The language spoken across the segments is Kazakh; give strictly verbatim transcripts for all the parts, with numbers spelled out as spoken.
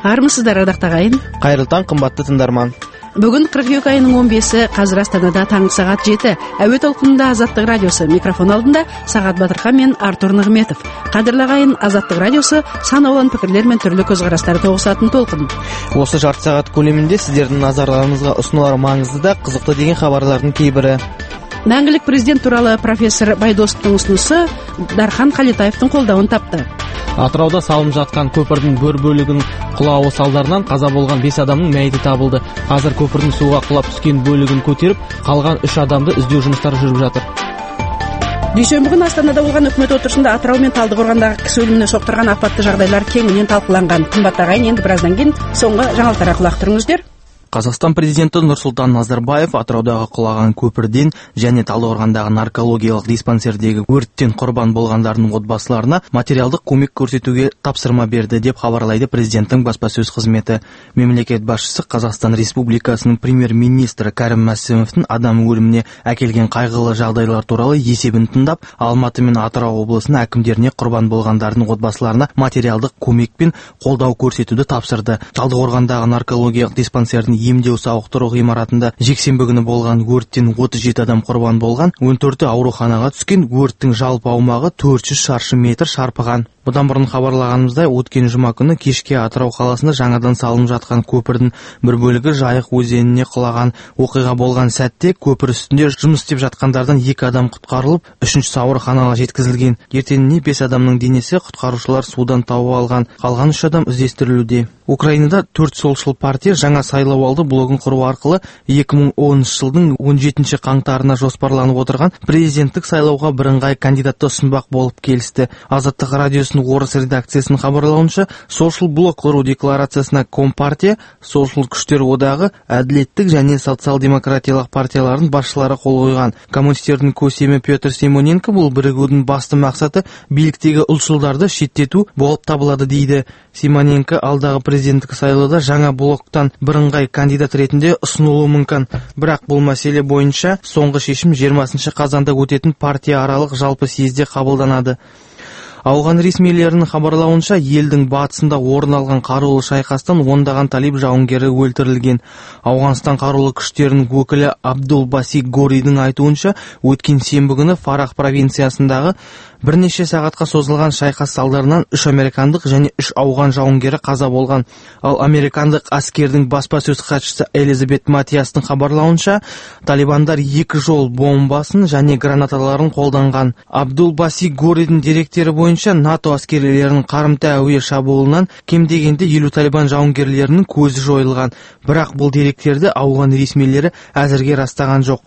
Армысыздар, ардактуу агайын. Кайрылуу таң, кымбаттуу тыңдарман. Бүгүн кырк эки айынын он беси, азыр Астанада таңғы саат жети. Әуе толкунунда Азаттык радиосу, микрофон алдында Сагат Батырхан мен Артур Ныгыметов. Кадырлуу агайын, Азаттык радиосу сан алуан пикирлер мен түрлүү көз караштар тогусатын толкун. Осы жарты саат көлеминде сиздердин назарларыңызга ұсынылар маңызды да кызыктуу деген хабарлардын кейбири. Мәңгілік президент туралы профессор Байдосовдун ұсынысы Дархан Калетаевдин колдоонун тапты. Атырауда салынып жатқан көпірдің бір бөлігінің құлауы салдарынан қаза болған бес адамның мәйіті табылды. Қазір көпірдің суға құлап түскен бөлігін көтеріп, қалған үш адамды іздеу жұмыстары жүріп жатыр. Дүйсенбі күні Астанада болған өкмөт отырышында Атырау мен Талдыкоргондагы киши өлүмүнө соктурган апатты жагдайлар кеңинен талкууланган. Кымбат агайын, енді біраздан кейін соңғы жаңалықтарға құлақ түріңіздер. Қазақстан президенті Нұрсұлтан Назарбаев Атыраудағы құлаған көпірден және Талдыкоргондагы наркологиялық диспансердегі өрттен құрбан болғандардың отбасыларына материалдық көмек көрсетуге тапсырма берді деп хабарлайды президенттің баспасөз қызметі. Мемлекет басшысы Қазақстан Республикасының премьер-министрі Кәрім Мәсімовтің адам өліміне әкелген қайғылы жағдайлар туралы есебін тыңдап, Алматы мен Атырау облысының әкімдеріне құрбан болғандардың отбасыларына материалдық көмек пен қолдау көрсетуді тапсырды. Талдыкоргондагы наркологиялық диспансердің емдеу сауықтыру ғимаратында жексенбі күні болған өрттен отыз жеті адам құрбан болған, он төрті ауруханаға түскен. Өрттің жалпы аумағы төрт жүз шаршы метр шарпыған. Бұдан бұрын хабарлағанымыздай, өткен жұма күні кешке Атырау қаласында жаңадан салынып жатқан көпірдің бір бөлігі Жайық өзеніне құлаған. Оқиға болған сәтте көпір үстінде жұмыс істеп жатқандардан екі адам құтқарылып, үшіншісі ауруханаға жеткізілген. Ертеңіне бес адамның денесі құтқарушылар судан тауып алған. Қалған үш адам іздестірілуде. Украинада төрт солшыл партия жаңа сайлауалды блогын құру арқылы екі мың оныншы жылдың он жетінші қаңтарына жоспарланып отырған президенттік сайлауға бірыңғай кандидатты ұсынбақ болып келісті. Азаттық радиосының орыс редакциясының хабарлауынша, солшыл блок құру декларациясына Компартия, солшыл күштер одағы, әділеттік және социал-демократиялық партиялардың басшылары қол қойған. Коммунистердің көсемі Петр Симоненко бұл бірігудің басты мақсаты биліктегі ұлтшылдарды шеттету болып табылады дейді. Симоненко алдағы президенттік сайлауда жаңа блоктан бірыңғай кандидат ретінде ұсынылуы мүмкін. Бірақ бұл мәселе бойынша соңғы шешім жиырмасыншы қазанда өтетін партия аралық жалпы съезде қабылданады. Ауған ресмилерінің хабарлауынша, елдің батысында орын алған қарулы шайқастан ондаған талиб жауынгері өлтірілген. Ауғанстан қарулы күштерінің өкілі Абдул Баси Горидің айтуынша, өткен сенбі күні Фарах провинциясындағы бірнеше сағатқа созылған шайқас салдарынан үш американдық және үш ауған жауынгері қаза болған. Ал американдық әскердің баспасөз хатшысы Элизабет Матиастың хабарлауынша, талибандар екі жол бомбасын және гранаталарын қолданған. Абдул Баси Горидің деректері бойынша, НАТО әскерлерінің қарымта әуе шабуылынан кем дегенде елу талибан жауынгерлерінің көзі жойылған. Бірақ бұл деректерді ауған ресмилері әзірге растаған жоқ.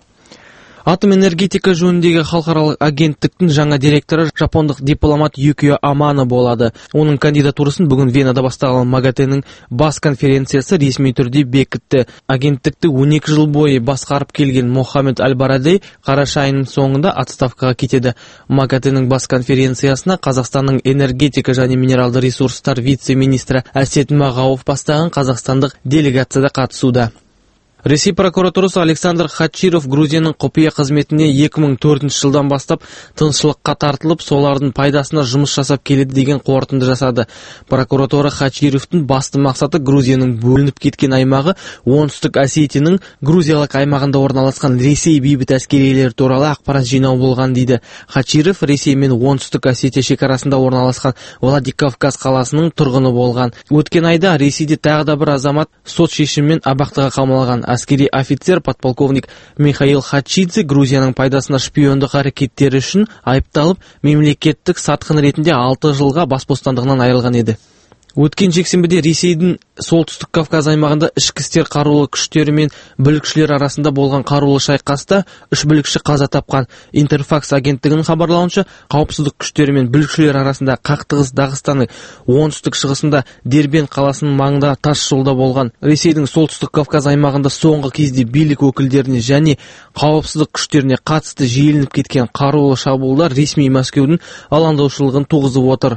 Атом энергетика жөніндегі халықаралық агенттіктің жаңа директоры жапондық дипломат Юкио Амано болады. Оның кандидатурасын бүгін Венада басталған МАГАТЭ-нің бас конференциясы ресми түрде бекітті. Агенттікті он екі жыл бойы басқарып келген Мохаммед Аль-Барадей қараша айының соңында отставкаға кетеді. МАГАТЭ-нің бас конференциясына Қазақстанның энергетика және минералды ресурстар вице-министрі Әсет Мағауов бастаған қазақстандық делегацияда қатысуда. Ресей прокуратурасы Александр Хачиров Грузияның құпия қызметіне екі мың төртінші жылдан бастап тыншылыққа тартылып, солардың пайдасына жұмыс жасап келеді деген қорытынды жасады. Прокуратура Хачировтың басты мақсаты Грузияның бөлініп кеткен аймағы оңтүстік Осетияның Грузиялық аймағында орналасқан Ресей бейбіт әскерилері туралы ақпарат жинау болған дейді. Хачиров Ресей мен оңтүстік Осетия шекарасында орналасқан Владикавказ қаласының тұрғыны болған. Өткен айда Ресейде тағы да бір азамат сот шешімімен абақтыға қамалған. Әскери офицер подполковник Михаил Хачидзе Грузияның пайдасына шпиондық әрекеттері үшін айыпталып, мемлекеттік сатқын ретінде алты жылға бас бостандығынан айырылған еді. Өткен жексенбіде Ресейдің солтүстік Кавказ аймағында ішкі істер қарулы күштері мен бүлікшілер арасында болған қарулы шайқаста үш бүлікші қаза тапқан. Интерфакс агенттігінің хабарлауынша, қауіпсіздік күштері мен бүлікшілер арасында қақтығыс Дағыстанның оңтүстік шығысында Дербент қаласының маңында тас жолда болған. Ресейдің солтүстік Кавказ аймағында соңғы кезде билік өкілдеріне және қауіпсіздік күштеріне қатысты жиілініп кеткен қарулы шабуылдар ресми Мәскеудің алаңдаушылығын туғызып отыр.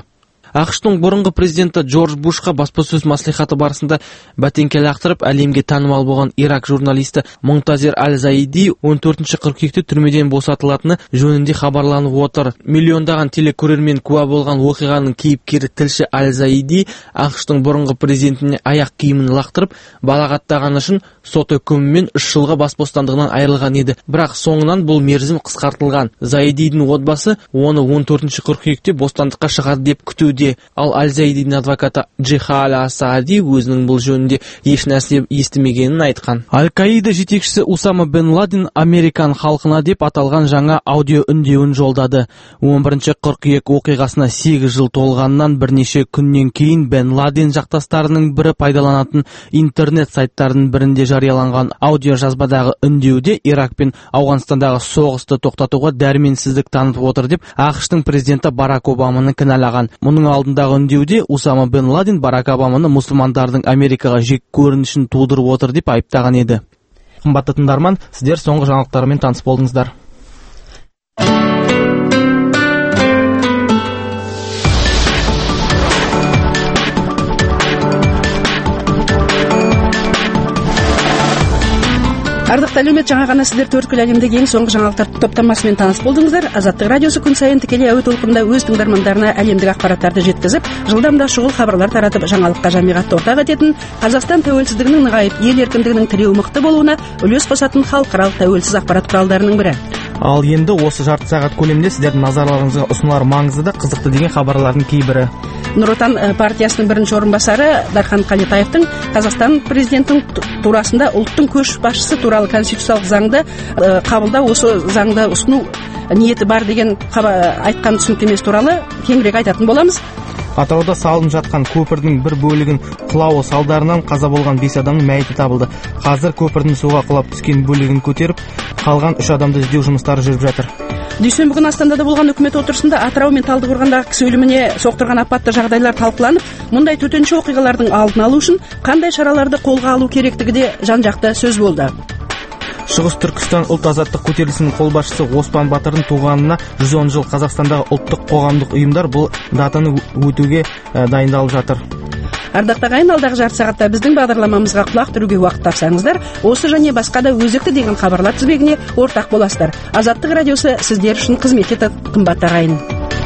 ақш-тың бұрынғы президенті Джордж Бушқа баспасөз маслихаты барысында бәтеңке лақтырып, әлемге танымал болған Ирак журналисті Монтазир Аль-Заиди он төртінші қыркүйекте түрмеден босатылатыны жөнінде хабарланып отыр. Миллиондаған телекөрермен куә болған оқиғаның кейіпкері тілші Аль-Заиди ақш-тың бұрынғы президентіне аяқ киімін лақтырып, балағаттағаны үшін сот үкімімен үш жылға бас бостандығынан айырылған еді. Бірақ соңынан бұл мерзім қысқартылған. Заидидің отбасы оны он төртінші қыркүйекте бостандыққа шығады деп күтуде. Ал Аль-Заидидің адвокаты Джихаля Асади өзінің бұл жөнінде еш нәрсе естімегенін айтқан. Аль-Каида жетекшісі Усама бен Ладен Американ халқына деп аталған жаңа аудио үндеуін жолдады. он бірінші қыркүйек оқиғасына сегіз жыл толғаннан бірнеше күннен кейін Бен Ладен жақтастарының бірі пайдаланатын интернет сайттарының бірінде жарияланған аудио жазбадағы үндеуде Ирак пен Ауғанстандағы соғысты тоқтатуға дәрменсіздік танытып отыр деп ақш-тың президенті Барак Обаманы кінәлаған. Мұның алдындағы үндеуде Усама бен Ладен Барак Обаманы мұсылмандардың Америкаға жек көрінішін тудырып отыр деп айыптаған еді. Қымбатты тыңдарман, сіздер соңғы жаңалықтармен таныс болдыңыздар. Ардақты әлеумет, жаңа ғана сіздер төрткүл әлемдегі ең соңғы жаңалықтар топтамасымен таныс болдыңыздар. Азаттық радиосы күн сайын тікелей әуе толқынында өз тыңдармандарына әлемдік ақпараттарды жеткізіп, жылдамда шұғыл хабарлар таратып, жаңалыққа жамиғатты ортақ ететін, Қазақстан тәуелсіздігінің нығайып, ел еркіндігінің тіреуі мықты болуына үлес қосатын халықаралық тәуелсіз ақпарат құралдарының бірі. Ал енді осы жарты сағат көлемінде сіздердің назарларыңызға ұсынылар маңызды да қызықты деген хабарлардың кейбірі. Нұр Отан партиясының бірінші орынбасары Дархан Қалетаевтың Қазақстан президентінің турасында ұлттың көшбасшысы туралы конституциялық заңды қабылдау, осы заңды ұсыну ниеті бар деген айтқан түсініктемесі туралы кеңірек айтатын боламыз. Атырауда салынып жатқан көпірдің бір бөлігін құлауы салдарынан қаза болған бес адамның мәйіті табылды. Қазір көпірдің суға құлап түскен бөлігін көтеріп, қалған үш адамды іздеу жұмыстары жүріп жатыр. Дүйсенбі күні Астанада болған үкімет отырысында Атырау мен Талдықорғандағы кісі өліміне соқтырған апатты жағдайлар талқыланып, мұндай төтенше оқиғалардың алдын алу үшін қандай шараларды қолға алу керектігі де жан-жақты сөз болды. Шығыс Түркістан ұлт азаттық көтерілісінің қолбасшысы Оспан Батырдың туғанына жүз он жыл. Қазақстандағы ұлттық қоғамдық ұйымдар бұл датаны өтуге дайындалып жатыр. Ардақты ағайын, алдағы жарты сағатта біздің бағдарламамызға құлақ түруге уақыт тапсаңыздар, осы және басқа да өзекті деген хабарлар тізбегіне ортақ боласыздар. Азаттық радиосы сіздер үшін қызмет етеді, қымбатты ағайын.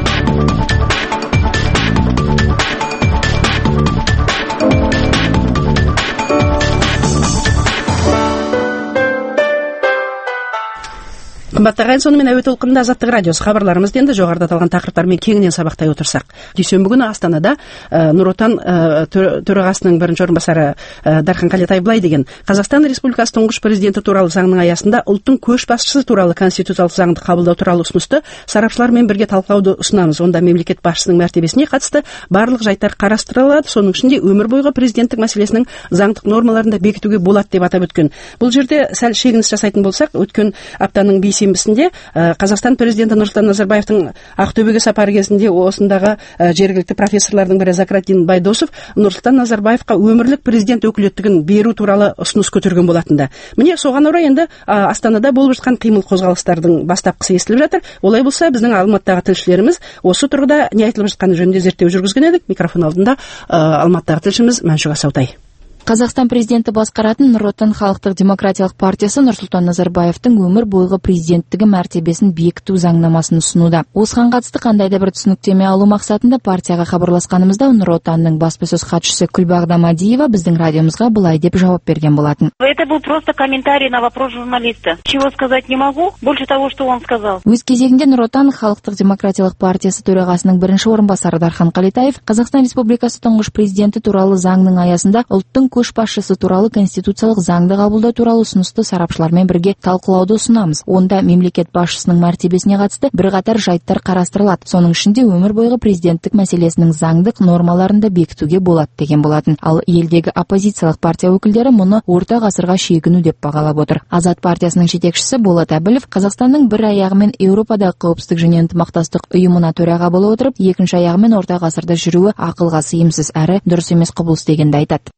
Қымбатты ағайын, сонымен әуе толқынында Азаттық радиосы хабарларымызды енді жоғарыда аталған тақырыптармен кеңінен сабақтай отырсақ. Дүйсенбі күні Астанада Нұр Отан төрағасының бірінші орынбасары Дархан Қалетаев былай деген: Қазақстан Республикасы тұңғыш президенті туралы заңның аясында ұлттың көшбасшысы туралы конституциялық заңды қабылдау туралы ұсынысты сарапшылармен бірге талқылауды ұсынамыз. Онда мемлекет басшысының мәртебесіне қатысты барлық жайттар қарастырылады. Соның ішінде өмір бойғы президенттік мәселесінің заңдық нормаларында бекітуге болады деп атап өткен. Бұл жерде сәл шегініс жасайтын болсақ, өткен аптаның бейсенбісінде Қазақстан президенті Нұрсұлтан Назарбаевтың Ақтөбеге сапары кезінде осындағы жергілікті профессорлардың бірі Закратин Байдосов Нұрсұлтан Назарбаевқа өмірлік президент өкілеттігін беру туралы ұсыныс көтерген болатынды. Міне соған орай енді Астанада болып жатқан қимыл қозғалыстардың бастапқысы естіліп жатыр. Олай болса, біздің Алматыдағы тілшілеріміз осы тұрғыда не айтылып жатқаны жөнінде зерттеу жүргізген едік. Микрофон алдында Алматыдағы тілшіміз Мәншүк Асаутай. Қазақстан президенті басқаратын Нұр Отан халықтық демократиялық партиясы Нұрсұлтан Назарбаевтың өмір бойғы президенттігі мәртебесін бекіту заңнамасын ұсынуда. Осыған қатысты қандай да бір түсініктеме алу мақсатында партияға хабарласқанымызда Нұр Отанның баспасөз хатшысы Күлбағда Мадиева біздің радиомызға былай деп жауап берген болатын. Это был просто комментарий на вопрос журналиста. Чего сказать не могу, больше того, что он сказал. Өз кезегінде Нұр Отан халықтық демократиялық партиясы төрағасының бірінші орынбасары Дархан Қалетаев Қазақстан Республикасы тұңғыш президенті туралы заңның аясында ұлттың көшбасшысы туралы конституциялық заңды қабылдау туралы ұсынысты сарапшылармен бірге талқылауды ұсынамыз. Онда мемлекет басшысының мәртебесіне қатысты бірқатар жайттар қарастырылады. Соның ішінде өмір бойғы президенттік мәселесінің заңдық нормаларында бекітуге болады деген болатын. Ал елдегі оппозициялық партия өкілдері мұны орта ғасырға шегіну деп бағалап отыр. Азат партиясының жетекшісі Болат Әбілов Қазақстанның бір аяғымен Еуропадағы қауіпсіздік және ынтымақтастық ұйымына төраға бола отырып, екінші аяғымен орта ғасырда жүруі ақылға сыйымсыз әрі дұрыс емес құбылыс дегенді айтады.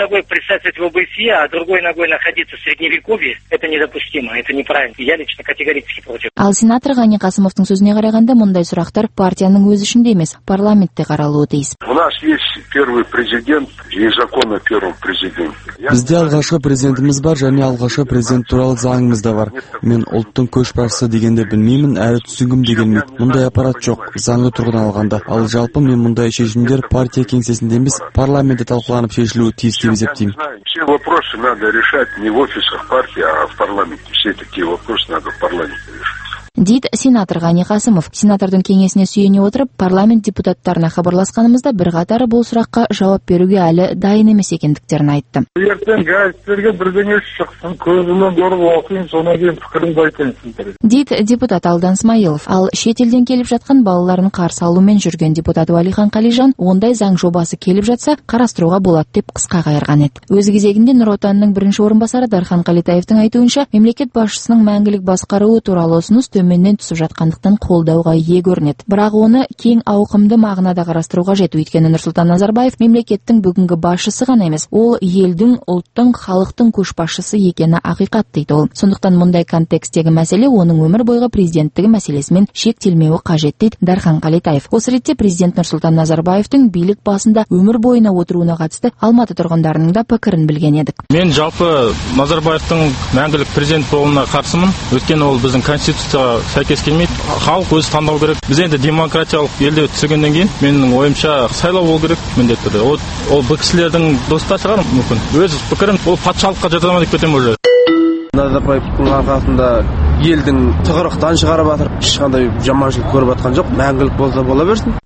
ногой присутствовать в о бэ эс е, а другой ногой находиться в средневековье, это недопустимо, это неправильно. Я лично категорически против. Ал сенатор Ғани Қасымовтың сөзіне қарағанда, мұндай сұрақтар партияның өз ішінде емес, парламентте қаралуы тиіс. У нас есть первый президент, есть закон о первом президенте. Бізде алғашқы президентіміз бар, және алғашқы президент туралы заңымыз да бар. Мен ұлттың көшбасшысы дегенде білмеймін, әрі түсінгім дегенмен. Мұндай аппарат жоқ, заңды тұрғыдан алғанда. Ал жалпы мен мұндай шешімдер партия кеңсесінде емес, парламентте талқыланып шешілуі тиіс деп есептеймін. Все вопросы надо решать не в офисах партии, а в парламенте. Все такие вопросы надо в парламенте решать. Дейді сенатор Ғани Қасымов. Сенатордың кеңесіне сүйене отырып, парламент депутаттарына хабарласқанымызда бірқатары бұл сұраққа жауап беруге әлі дайын емес екендіктерін айтты. Ертең газеттерге бірдеңе шықсын, көзімнен көріп оқиын, содан кейін пікірімді айтайын. Дейді депутат Алдан Смайылов. Ал шетелден келіп жатқан балаларын қарсы алумен жүрген депутат Уәлихан Қалижан ондай заң жобасы келіп жатса, қарастыруға болады деп қысқа қайырған еді. Өз кезегінде Нұр Отанның бірінші орынбасары Дархан Қалетаевтың айтуынша, мемлекет басшысының мәңгілік басқаруы туралы ұсыныс төменнен түсіп жатқандықтан қолдауға ие көрінеді. Бірақ оны кең ауқымды мағынада қарастыруға жету. Өйткені Нұрсұлтан Назарбаев мемлекеттің бүгінгі басшысы ғана емес, ол елдің, ұлттың, халықтың көшбасшысы екені ақиқат дейді ол. Сондықтан мұндай контекстегі мәселе оның өмір бойғы президенттігі мәселесімен шектелмеуі қажет дейді Дархан Қалетаев. Осы ретте президент Нұрсұлтан Назарбаевтың билік басында өмір бойына отыруына қатысты Алматы тұрғындарының да пікірін білген едік. Мен жалпы Назарбаевтың мәңгілік президент болуына қарсымын. Өйткені ол біздің конституцияға сәйкес келмейді. Халық өзі таңдау керек. Біз енді демократиялық елде түсіргеннен кейін менің ойымша сайлау болу керек міндетті түрде. Ол, ол бұл кісілердің доста шығар мүмкін. Өз пікірім ол патшалыққа жата ма деп кетемін уже. Назарбаевтың арқасында елдің тығырықтан шығарып жатыр. Ешқандай жаманшылық көріп жатқан жоқ. Мәңгілік болса бола берсін.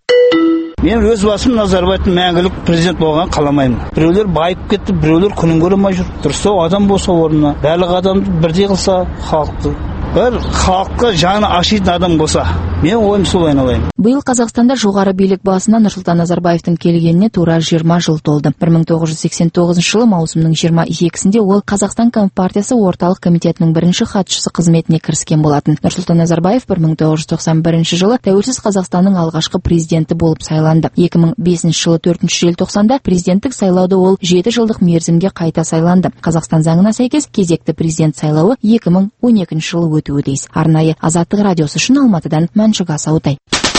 Мен өз басым Назарбаевтың мәңгілік президент болған қаламаймын. Біреулер байып кетті, біреулер күнін көре алмай жүр. Дұрыстау адам болса орнына, барлық адамды бірдей қылса халықты. Бір халыққа жаны ашитын адам болса, мен ойым сол айналайын. Биыл Қазақстанда жоғары билік басына Нұрсұлтан Назарбаевтың келгеніне тура жиырма жыл толды. бір мың тоғыз жүз сексен тоғызыншы жылы маусымның жиырма екісінде ол Қазақстан Компартиясы орталық комитетінің бірінші хатшысы қызметіне кіріскен болатын. Нұрсұлтан Назарбаев бір мың тоғыз жүз тоқсан бірінші жылы тәуелсіз Қазақстанның алғашқы президенті болып сайланды. екі мың бесінші жылы төртінші желтоқсанда президенттік сайлауды ол жеті жылдық мерзімге қайта сайланды. Қазақстан заңына сәйкес кезекті президент сайлауы екі мың он екінші жылы өтуі тиіс. Арнайы Азаттық радиосы үшін Алматыдан Мәншүк Асаутай.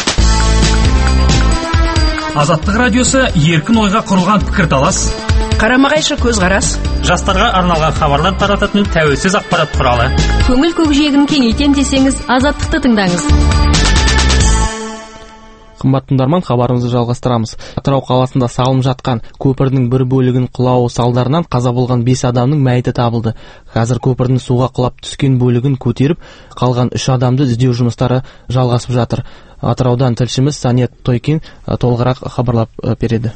Азаттық радиосы еркін ойға құрылған пікірталас, қарама-қайшы көзқарас, жастарға арналған хабарлар тарататын тәуелсіз ақпарат құралы. Көңіл көкжиегін кеңейтем десеңіз, Азаттықты тыңдаңыз. Қымбатты тыңдарман, хабарымызды жалғастырамыз. Атырау қаласында салынып жатқан көпірдің бір бөлігін құлауы салдарынан қаза болған бес адамның мәйіті табылды. Қазір көпірдің суға құлап түскен бөлігін көтеріп, қалған үш адамды іздеу жұмыстары жалғасып жатыр. Атыраудан тілшіміз Санет Тойкин толығырақ хабарлап береді.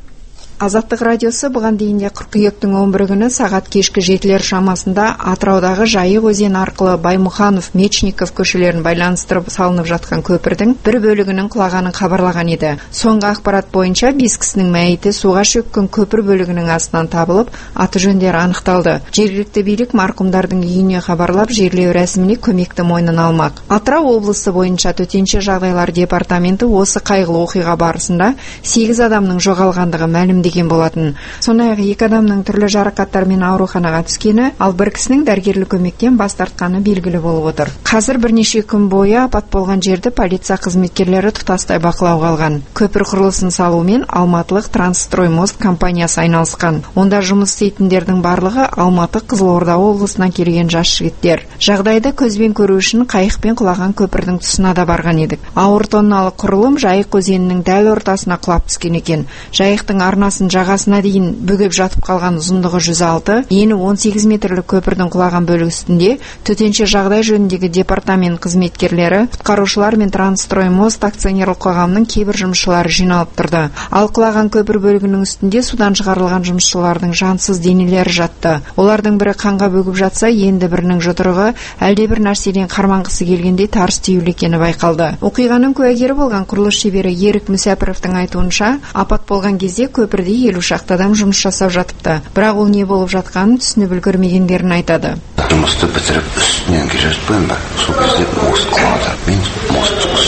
Азаттық радиосы бұған дейінде қыркүйектің он бірі күні сағат кешкі жетілер шамасында Атыраудағы Жайық өзен арқылы Баймұханов, Мечников көшелерін байланыстырып салынып жатқан көпірдің бір бөлігінің құлағанын хабарлаған еді. Соңғы ақпарат бойынша бес кісінің мәйіті суға шөккен көпір бөлігінің астынан табылып, аты жөндері анықталды. Жергілікті билік марқұмдардың үйіне хабарлап, жерлеу рәсіміне көмекті мойнына алмақ. Атырау облысы бойынша төтенше жағдайлар департаменті осы қайғылы оқиға барысында сегіз адамның жоғалғандығы мәлімдеген болатын. Сондай-ақ екі адамның түрлі жарақаттармен ауруханаға түскені, ал бір кісінің дәрігерлік көмектен бас тартқаны белгілі болып отыр. Қазір бірнеше күн бойы апат болған жерді полиция қызметкерлері тұтастай бақылауға алған. Көпір құрылысын салумен Алматылық Трансстроймост компаниясы айналысқан. Онда жұмыс істейтіндердің барлығы Алматы, Қызылорда облысынан келген жас жігіттер. Жағдайды көзбен көру үшін қайықпен құлаған көпірдің тұсына да барған едік. Ауыр тонналы құрылым Жайық өзенінің дәл ортасына құлап түскен екен. Жайықтың арнасы жағасына дейін бөгеп жатып қалған ұзындығы жүз алты, ені он сегіз метрлік көпірдің құлаған бөлігі үстінде төтенше жағдай жөніндегі департамент қызметкерлері, құтқарушылар мен Трансстроймост акционерлік қоғамының кейбір жұмысшылары жиналып тұрды. Ал құлаған көпір бөлігінің үстінде судан шығарылған жұмысшылардың жансыз денелері жатты. Олардың бірі қанға бөгіп жатса, енді бірінің жұдырығы әлде бір нәрседен қарманғысы келгенде тарс түйулі екені байқалды. Оқиғаның куәгері болған құрылыс шебері Ерік Мүсәпіровтың айтуынша, апат болған кезде көпірде елу шақты адам жұмыс жасап жатыпты. Бірақ ол не болып жатқанын түсініп үлгермегендерін айтады. Жұмысты бітіріп үстінен келе жатпаймын ба? Сол кезде мост құлады. Мен мост үстінде болдым.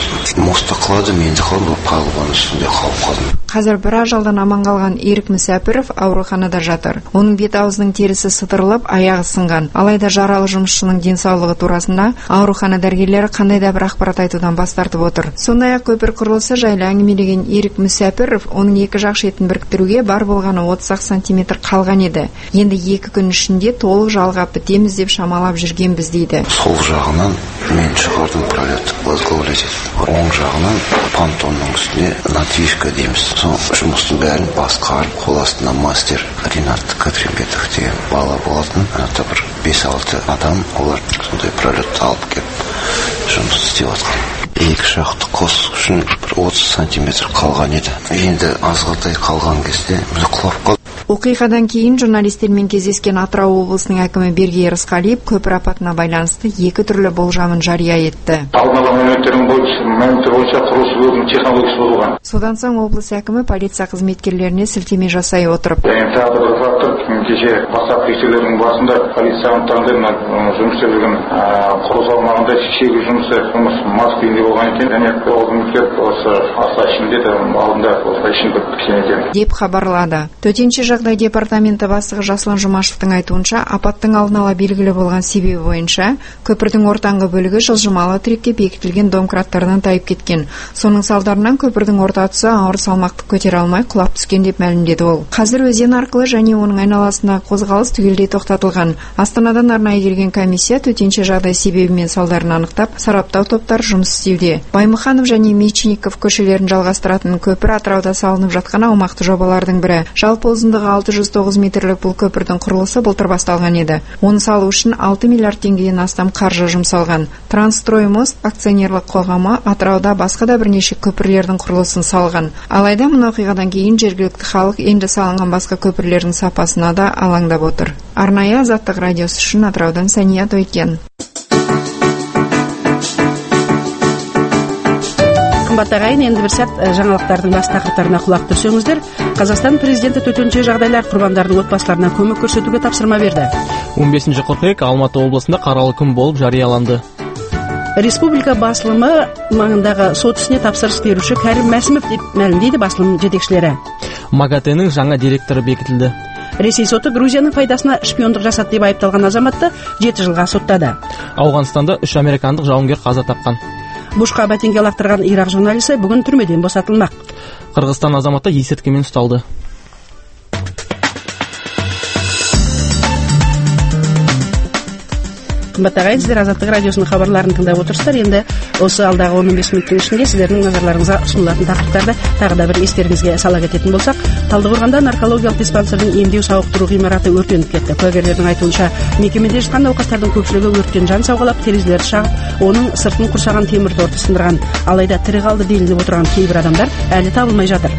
қалдым. Моста құлады, мен де қалдым, палубаның үстінде қалып қалдым. Қазір бір ажалдан аман қалған Ерік Мүсәпіров ауруханада жатыр. Оның бет аузының терісі сытырылып, аяғы сынған. Алайда жаралы жұмысшының денсаулығы турасында аурухана дәрігерлері қандай да бір ақпарат айтудан бас тартып отыр. Сондай-ақ көпір құрылысы жайлы әңгімелеген Ерік Мүсәпіров, оның екі жақ шетін біріктіруге бар болғаны отыз сантиметр қалған еді. Енді екі күн ішінде толық жалғап бітеміз деп шамалап жүргенбіз дейді. Сол жағынан мен шығардым пролет возглавлять. Оң жағынан понтонның үстіне надвижка дейміз. Сол жұмыстың бәрін басқарып, қол астына мастер Ринат Катримбетов деген бала болатын. Ата бір бес-алты адам, олар сондай пролетті алып келіп жұмыс істеп жатқан. Екі шақты қос үшін бір отыз сантиметр қалған еді. Енді азғыртай қалған кезде біз құлап қалдық. Оқиғадан кейін журналистермен кездескен Атырау облысының әкімі Бергей Рысқалиев көпір апатына байланысты екі түрлі болжамын жария етті. Алдын ала мәліметтердің бойынша құрылыс бөлімінің технологиясы бұзылған. Содан соң облыс әкімі полиция қызметкерлеріне сілтеме жасай отырып. Және тағы бір фактор, кеше бастапқы тексерулердің барысында полиция анықтағандай жұмыс істеп жүрген құрылыс аумағында шегі жұмысы жұмыс мас күйінде болған екен. Және ол қызметкер осы аса ішінде алдында осылай ішініп кеткен екен деп хабарлады. Төтенше жағдай департаменті бастығы Жаслан Жұмашевтың айтуынша, апаттың алдын ала белгілі болған себебі бойынша көпірдің ортаңғы бөлігі жылжымалы тірекке бекітілген домкраттардан тайып кеткен. Соның салдарынан көпірдің орта тұсы ауыр салмақты көтере алмай құлап түскен деп мәлімдеді ол. Қазір өзен арқылы және оның айналасындағы қозғалыс түгелдей тоқтатылған. Астанадан арнайы келген комиссия төтенше жағдай себебі мен салдарын анықтап, сараптау топтары жұмыс істеуде. Баймұханов және Мечников көшелерін жалғастыратын көпір Атырауда салынып жатқан аумақты жобалардың бірі. Жалпы ұзындығы алты жүз тоғыз метрлік бұл көпірдің құрылысы былтыр басталған еді. Оны салу үшін алты миллиард теңгеден астам қаржы жұмсалған. Трансстроймост акционерлік қоғамы Атырауда басқа да бірнеше көпірлердің құрылысын салған. Алайда мына оқиғадан кейін жергілікті халық енді салынған басқа көпірлердің сапасына да алаңдап отыр. Арнайы Азаттық радиосы үшін Атыраудан Сәния Тойкен. Қымбатты ағайын, енді бір сәт жаңалықтардың бас тақырыптарына құлақ түрсеңіздер. Қазақстан президенті төтенше жағдайлар құрбандардың отбасыларына көмек көрсетуге тапсырма берді. он бесінші қыркүйек Алматы облысында қаралы күн болып жарияланды. Республика басылымы маңындағы сот ісіне тапсырыс беруші Кәрім Мәсімов деп мәлімдейді басылым жетекшілері. МАГАТЭ-нің жаңа директоры бекітілді. Ресей соты Грузияның пайдасына шпиондық жасады деп айыпталған азаматты жеті жылға соттады. Ауғанстанда үш американдық жауынгер қаза тапқан. Бушқа бәтенге лақтырған Ирак журналисі бүгін түрмеден босатылмақ. Қырғызстан азаматы есірткімен ұсталды. Қымбатты ағайын, сіздер Азаттық радиосының хабарларын тыңдап отырсыздар. Енді осы алдағы он бес минуттың ішінде сіздердің назарларыңызға ұсынылатын тақырыптарды тағы да бір естеріңізге сала кететін болсақ, Талдықорғанда наркологиялық диспансердің емдеу сауықтыру ғимараты өртеніп кетті. Куәгерлердің айтуынша, мекемеде жатқан науқастардың көпшілігі өрттен жан сауғалап, терезелерді шағып, оның сыртын құрсаған темір торды сындырған. Алайда тірі қалды делініп отырған кейбір адамдар әлі табылмай жатыр.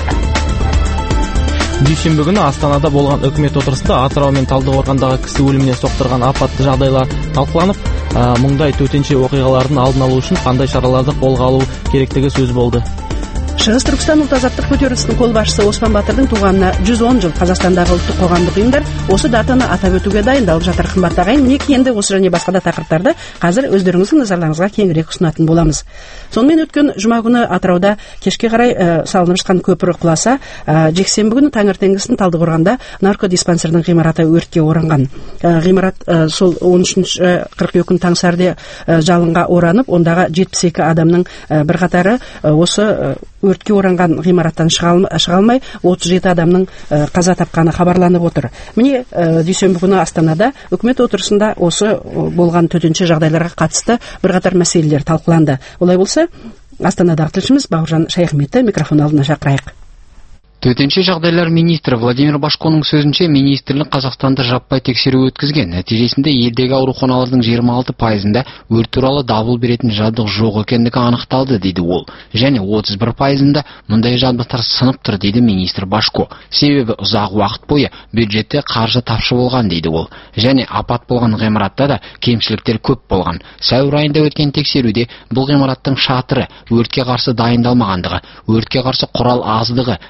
Дүйсенбі күні Астанада болған үкімет отырысында Атырау мен Талдықорғандағы кісі өліміне соқтырған апатты жағдайлар талқыланып, мұндай төтенше оқиғалардың алдын алу үшін қандай шараларды қолға алу керектігі сөз болды. Шығыс Түркістан ұлт азаттық көтерілісінің қолбасшысы Оспан Батырдың туғанына жүз он жыл. Қазақстандағы ұлттық қоғамдық ұйымдар осы датаны атап өтуге дайындалып жатыр. Қымбатты ағайын, мінекей енді осы және басқа да тақырыптарды қазір өздеріңіздің назарларыңызға кеңірек ұсынатын боламыз. Сонымен өткен жұма күні Атырауда кешке қарай ә, салынып жатқан көпір құласа, ә, жексенбі күні таңертеңгісін Талдықорғанда наркодиспансердің ғимараты өртке оранған. Ә, ғимарат ә, сол он үшінші қыркүйек күні таң сәріде ә, жалынға оранып, ондағы жетпіс екі адамның ә, бірқатары ә, осы ә, өртке оранған ғимараттан шыға алмай отыз жеті адамның ә, қаза тапқаны хабарланып отыр. Міне ә, дүйсенбі күні Астанада үкімет отырысында осы болған төтенше жағдайларға қатысты бірқатар мәселелер талқыланды. Олай болса, Астанадағы тілшіміз Бауыржан Шайхметті микрофон алдына шақырайық. Төтенше жағдайлар министрі Владимир Башконың сөзінше, министрлік Қазақстанда жаппай тексеру өткізген. Нәтижесінде елдегі ауруханалардың жиырма алты пайызында өрт туралы дабыл беретін жабдық жоқ екендігі анықталды, дейді ол. Және отыз бір пайызында мұндай жабдықтар сынып тұр, дейді министр Башко. Себебі ұзақ уақыт бойы бюджетте қаржы тапшы болған, дейді ол. Және апат болған ғимаратта да кемшіліктер көп болған. Сәуір айында өткен тексеруде бұл ғимараттың шатыры, өртке қарсы дайындалмағандығы, өртке қарсы құрал аздығы және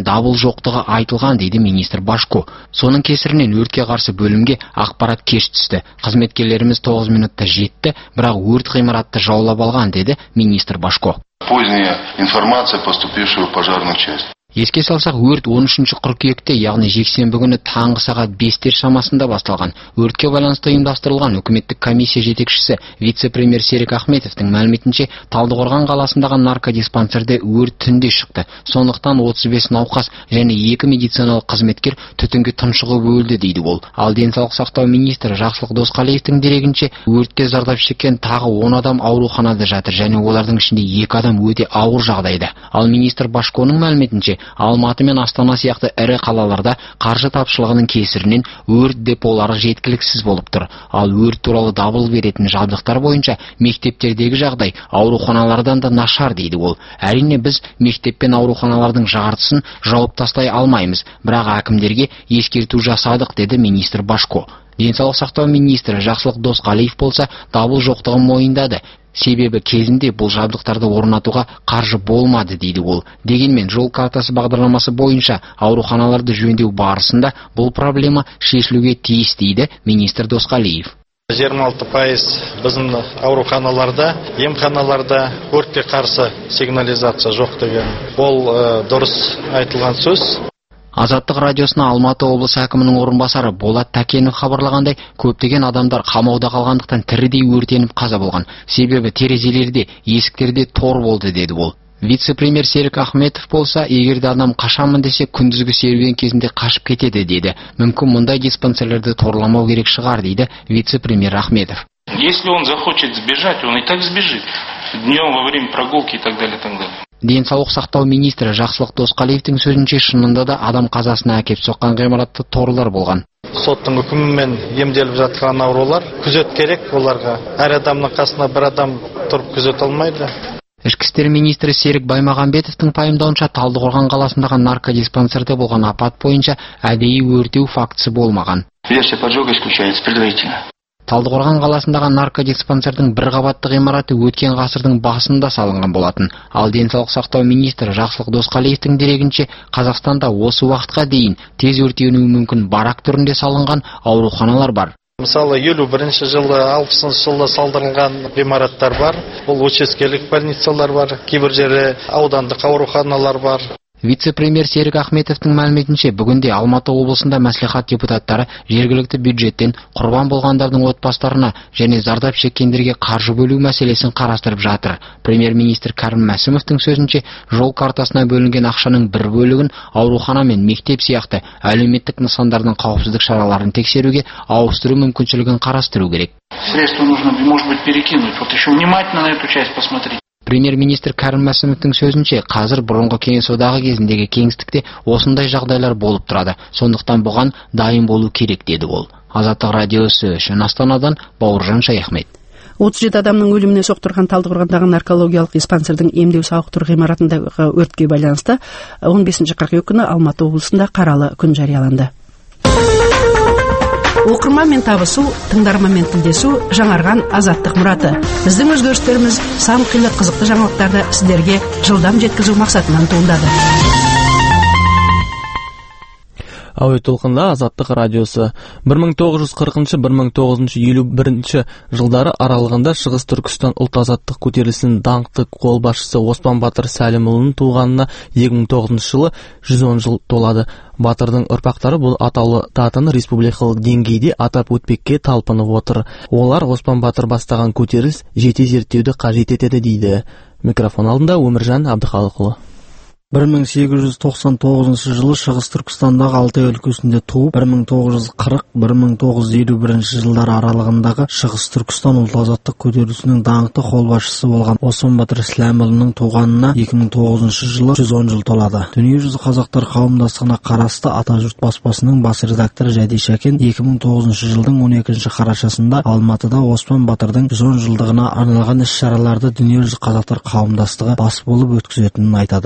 дабыл жоқтығы айтылған, дейді министр Башко. Соның кесірінен өртке қарсы бөлімге ақпарат кеш түсті. Қызметкерлеріміз тоғыз минутта жетті, бірақ өрт ғимаратты жаулап алған, деді министр Башко. Поздняя информация, поступившая в пожарную часть. Еске салсақ, өрт он үшінші қыркүйекте, яғни жексенбі күні таңғы сағат бестер шамасында басталған. Өртке байланысты ұйымдастырылған үкіметтік комиссия жетекшісі вице-премьер Серік Ахметовтың мәліметінше, Талдықорған қаласындағы наркодиспансерде өрт түнде шықты. Сондықтан отыз бес науқас және екі медициналық қызметкер түтінге тұншығып өлді, дейді ол. Ал денсаулық сақтау министрі Жақсылық Досқалиевтің дерегінше, өртте зардап шеккен тағы он адам ауруханада жатыр, және олардың ішінде екі адам өте ауыр жағдайда. Ал министр Башконың мәліметінше, Алматы мен Астана сияқты ірі қалаларда қаржы тапшылығының кесірінен өрт деполары жеткіліксіз болып тұр. Ал өрт туралы дабыл беретін жабдықтар бойынша мектептердегі жағдай ауруханалардан да нашар, дейді ол. Әрине біз мектеп пен ауруханалардың жартысын жауып тастай алмаймыз, бірақ әкімдерге ескерту жасадық, деді министр Башко. Денсаулық сақтау министрі Жақсылық Досқалиев болса, дабыл жоқтығын мойындады. Себебі кезінде бұл жабдықтарды орнатуға қаржы болмады, дейді ол. Дегенмен жол картасы бағдарламасы бойынша ауруханаларды жөндеу барысында бұл проблема шешілуге тиіс, дейді министр Досқалиев. жиырма алты пайыз біздің ауруханаларда, емханаларда өртке қарсы сигнализация жоқ деген. Ол ә, дұрыс айтылған сөз. Азаттық радиосына Алматы облысы әкімінің орынбасары Болат Тәкенов хабарлағандай, көптеген адамдар қамауда қалғандықтан тірідей өртеніп қаза болған. Себебі терезелерде, есіктерде тор болды, деді ол. Вице-премьер Серік Ахметов болса, егерде адам қашамын десе, күндізгі серуен кезінде қашып кетеді, деді. Мүмкін мұндай диспансерлерді торламау керек шығар, дейді вице-премьер Ахметов. Если он захочет сбежать, он и так сбежит. Днем во время прогулки и так далее, так далее. Денсаулық сақтау министрі Жақсылық Досқалиевтің сөзінше, шынында да адам қазасына әкеп соққан ғимаратта торлар болған. Соттың үкімімен емделіп жатқан аурулар күзет керек оларға. Әр адамның қасына бір адам тұрып күзет алмайды. Ішкі істер министрі Серік Баймағамбетовтың пайымдауынша, Талдықорған қаласындағы наркодиспансерде болған апат бойынша әдейі өртеу фактісі болмаған. Версия поджога исключается предварительно. Талдықорған қаласындағы наркодиспансердің бір қабатты ғимараты өткен ғасырдың басында салынған болатын. Ал денсаулық сақтау министрі Жақсылық Досқалиевтің дерегінше, Қазақстанда осы уақытқа дейін тез өртенуі мүмкін барак түрінде салынған ауруханалар бар. Мысалы, елу бірінші жылы, алпысыншы жылы салдырылған ғимараттар бар. Бұл учаскелік больницалар бар, кейбір жері аудандық ауруханалар бар. Вице-премьер Серік Ахметовтың мәліметінше, бүгінде Алматы облысында мәслихат депутаттары жергілікті бюджеттен құрбан болғандардың отбасыларына және зардап шеккендерге қаржы бөлу мәселесін қарастырып жатыр. Премьер-министр Кәрім Мәсімовтің сөзінше, жол картасына бөлінген ақшаның бір бөлігін аурухана мен мектеп сияқты әлеуметтік нысандардың қауіпсіздік шараларын тексеруге ауыстыру мүмкіншілігін қарастыру керек. Средства нужно, может быть, перекинуть. Вот еще внимательно на эту часть посмотреть. Премьер-министр Кәрім Мәсімовтің сөзінше, қазір бұрынғы кеңес одағы кезіндегі кеңістікте осындай жағдайлар болып тұрады. Сондықтан бұған дайын болу керек, деді ол. Азаттық радиосы үшін Астанадан Бауыржан Шаяхмет. отыз жеті адамның өліміне соқтырған Талдықорғандағы наркологиялық диспансердің емдеу сауықтыру ғимаратындағы өртке байланысты он бесінші қыркүйек күні Алматы облысында қаралы күн жарияланды. Оқырманмен табысу, тыңдарманмен тілдесу, жаңарған азаттық мұраты. Біздің өзгерістеріміз сан қилы қызықты жаңалықтарды сіздерге жылдам жеткізу мақсатынан туындады. Әуе толқында Азаттық радиосы бір мың тоғыз жүз қырқыншы - бір мың тоғыз жүз елу бірінші жылдары аралығында Шығыс Түркістан ұлт азаттық көтерілісінің даңқты қолбасшысы Оспан Батыр Сәлімұлының туғанына екі мың тоғызыншы жылы жүз он жыл толады. Батырдың ұрпақтары бұл атаулы датаны республикалық деңгейде атап өтпекке талпынып отыр. Олар Оспан Батыр бастаған көтеріліс жете зерттеуді қажет етеді, дейді. Микрофон алдында Өміржан Абдықалықұлы. бір мың сегіз жүз тоқсан тоғызыншы жылы Шығыс Түркістандағы Алтай өлкесінде туып, бір мың тоғыз жүз қырық - бір мың тоғыз жүз елу бірінші жылдар аралығындағы Шығыс Түркістан ұлт-азаттық көтерілісінің даңқты қолбасшысы болған Оспан Батыр Сәлімұлының туғанына екі мың тоғызыншы жылы жүз он жыл толады. Дүниежүзі қазақтар қауымдастығына қарасты Атажұрт баспасының бас редакторы Жәди Шәкен екі мың тоғызыншы жылдың он екінші қарашасында Алматыда Оспан Батырдың жүз он жылдығына арналған іс-шараларды Дүниежүзі қазақтар қауымдастығы бас болып өткізетінін айтады. Оның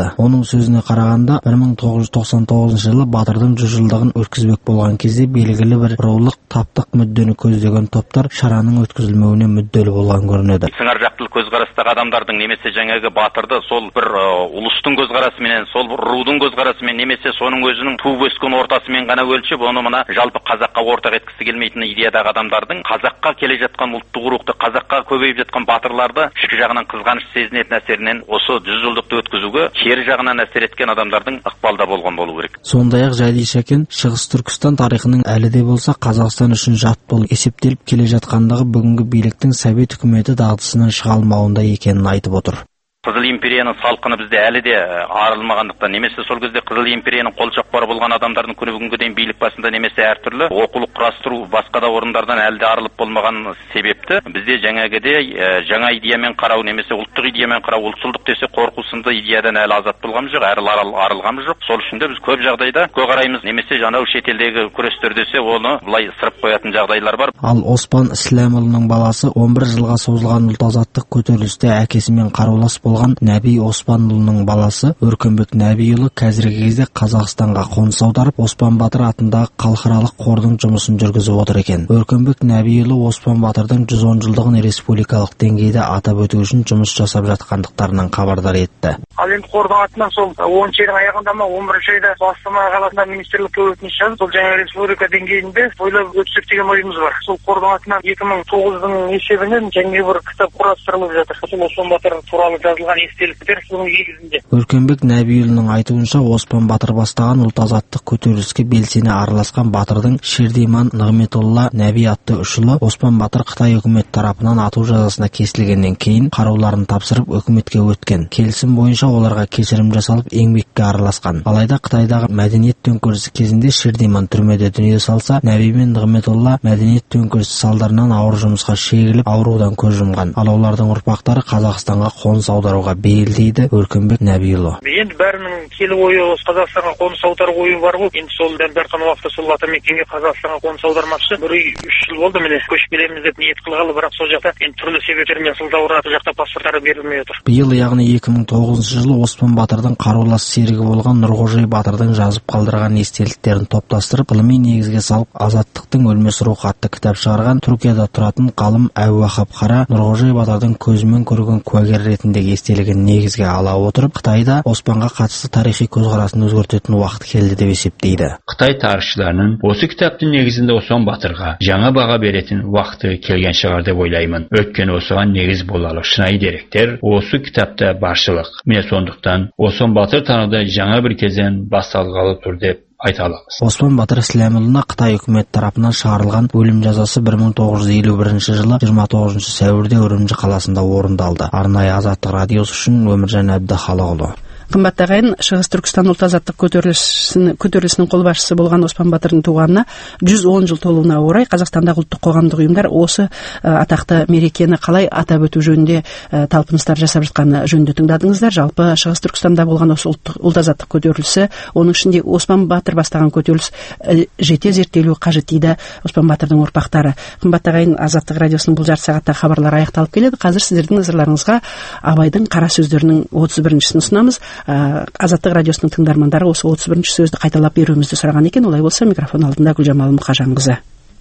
сөзіне қарағанда бір мың тоғыз жүз тоқсан тоғызыншы жылы батырдың жүз жылдығын өткізбек болған кезде белгілі бір рулық таптық мүддені көздеген топтар шараның өткізілмеуіне мүдделі болған көрінеді. Сыңар жақтылық көзқарастағы адамдардың немесе жаңағы батырды сол бір ұлыстың көзқарасымен, сол бір рудың көзқарасымен немесе соның өзінің туып өскен ортасымен ғана өлшеп, оны мына жалпы қазаққа ортақ еткісі келмейтін идеядағы адамдардың қазаққа келе жатқан ұлттық рухты, қазаққа көбейіп жатқан батырларды ішкі жағынан қызғаныш сезінетін әсерінен осы жүз жылдықты өткізуге кері жағынан әсер еткен адамдардың ықпалда болған болу керек. Сондай-ақ Жәди Шәкен Шығыс Түркістан тарихының әлі де болса Қазақстан үшін жат болып есептеліп келе жатқандығы бүгінгі биліктің совет үкіметі дағдысынан шыға алмауында екенін айтып отыр. Қызыл империяның салқыны бізде әлі де арылмағандықтан, немесе сол кезде Қызыл империяның қолшоқпары болған адамдардың күні бүгінге дейін билік басында немесе әртүрлі оқулық құрастыру басқа да орындардан әлі де арылып болмаған себепті бізде жаңағыде жаңа идеямен қарау немесе ұлттық идеямен қарау, ұлтшылдық десе қорқу сынды идеядан әлі азат болғанымыз жоқ, әрі арылғанымыз жоқ. Сол үшін де біз көп жағдайда көзқараймыз, немесе анау шетелдегі күрестер десе оны былай сырып қоятын жағдайлар бар. Ал Оспан Сләмұлының баласы он бір жылға созылған ұлт азаттық көтерілісте әкесімен қарулас болған Нәби Оспанұлының баласы Өркенбек Нәбиұлы қазіргі кезде Қазақстанға қоныс аударып, Оспан Батыр атындағы халықаралық қордың жұмысын жүргізіп отыр екен. Өркенбек Нәбиұлы Оспан Батырдың жүз он жылдығын республикалық деңгейде атап өту үшін жұмыс жасап жатқандықтарынан хабардар етті. Ал енді қордың атынан сол оныншы айдың аяғында ма он бірінші айда Астана қаласында министрлікке өтініш жазып, сол жаңа республика деңгейінде ойлап өтсек деген ойымыз бар. Сол қордың атынан екі мың тоғыздың есебінен жаңа бір кітап құрастырылып жатыр. Сол Оспан Батыр туралы жазылған естеліктер соның негізінде. Өркенбек Нәбиұлының айтуынша, Оспан Батыр бастаған ұлт азаттық көтеріліске белсене араласқан батырдың Шердиман Нығметолла Нәби атты үш ұлы Оспан Батыр Қытай үкімет тарапынан ату жазасына кесілгеннен кейін қаруларын тапсырып үкіметке өткен. Келісім бойынша оларға кешірім жасалып еңбекке араласқан. Алайда Қытайдағы мәдениет төңкерісі кезінде Шердиман түрмеде дүние салса, Нәби мен Нығметолла мәдениет төңкерісі салдарынан ауыр жұмысқа шегіліп, аурудан көз жұмған. Ал олардың ұрпақтары Қазақстанға қоныс аударуға бейіл дейді Өркенбек Нәбиұлы. Енді бәрінің келі ойы Қазақстанға қоныс аудару ойы бар ғой. Енді сол дарқан уақытта сол атамекенге Қазақстанға қоныс аудармақшы. Бір үш жыл болды міне көшіп келеміз деп ниет қылғалы, бірақ сол жақта енді түрлі себептермен сылтауратып жақта паспорттары берілмей отыр. Биыл, яғни екі мың тоғызыншы жылы Оспан Батырдың қарулас серігі болған Нұрғожа Батырдың жазып қалдырған естеліктерін топтастырып, ғылыми негізге салып, азаттықтың өлмес рухы атты кітап шығарған Түркияда тұратын ғалым Әбу-Вахап Қара Нұрғожа Батырдың көзімен көрген куәгер ретіндегі естелігін негізге ала отырып, Қытайда Оспанға қатысты тарихи көзқарасын өзгертетін уақыт келді деп есептейді. Қытай тарихшыларының осы кітаптың негізінде Оспан Батырға жаңа баға беретін уақыты келген шығар деп ойлаймын. Өткен осыған негіз боларлық шынайы деректер осы кітапта баршылық. Міне сондықтан Оспан Батыр таныды жаңа бір кезең басталғалы тұр деп айта аламыз. Оспан Батыр Сләмұлына Қытай үкімет тарапынан шығарылған өлім жазасы бір мың тоғыз жүз елу бірінші жылы жиырма тоғызыншы сәуірде Үрімжі қаласында орындалды. Арнайы Азаттық радиосы үшін Өміржан Әбдіхалықұлы. Қымбатты ағайын, Шығыс Түркістан ұлт азаттық көтерілісінің қолбасшысы болған Оспан Батырдың туғанына жүз он жыл толуына орай Қазақстандағы ұлттық қоғамдық ұйымдар осы атақты мерекені қалай атап өту жөнінде талпыныстар жасап жатқаны жөнінде тыңдадыңыздар. Жалпы Шығыс Түркістанда болған осы ұлт азаттық көтерілісі, оның ішінде Оспан Батыр бастаған көтеріліс жете зерттелуі қажет дейді Оспан Батырдың ұрпақтары. Қымбатты ағайын, Азаттық радиосының бұл жарты сағаттағы хабарлар аяқталып келеді. Қазір сіздердің назарларыңызға Абайдың қара сөздерінің отыз біріншісін ұсынамыз. Азаттық радиосының тыңдармандары осы отыз бірінші сөзді қайталап беруімізді сұраған екен. Олай болса, микрофон алдында Гүлжамал Мұқажанқызы.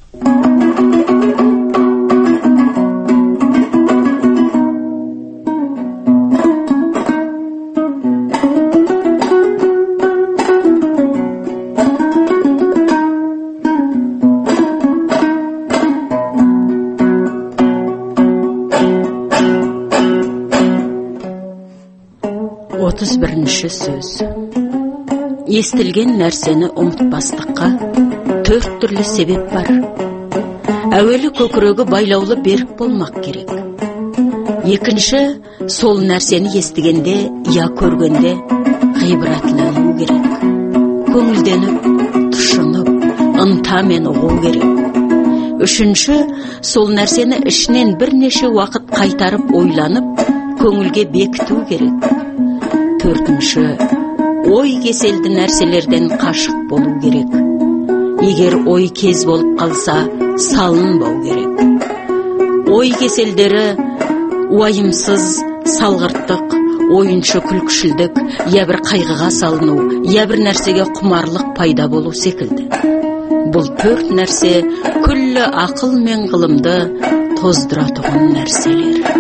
отыз бірінші сөз. Естілген нәрсені ұмытпастыққа төрт түрлі себеп бар. Әуелі көкірегі байлаулы берік болмақ керек. Екінші, сол нәрсені естігенде я көргенде ғибратлану керек. Көңілденіп, тұшынып, ынтамен ұғу керек. Үшінші, сол нәрсені ішінен бірнеше уақыт қайтарып ойланып, көңілге бекіту керек. Төртінші, ой кеселді нәрселерден қашық болу керек. Егер ой кез болып қалса, салынбау керек. Ой кеселдері уайымсыз, салғырттық, ойыншы күлкішілдік, я бір қайғыға салыну, я бір нәрсеге құмарлық пайда болу секілді. Бұл төрт нәрсе күллі ақыл мен ғылымды тоздыра тұғын нәрселер.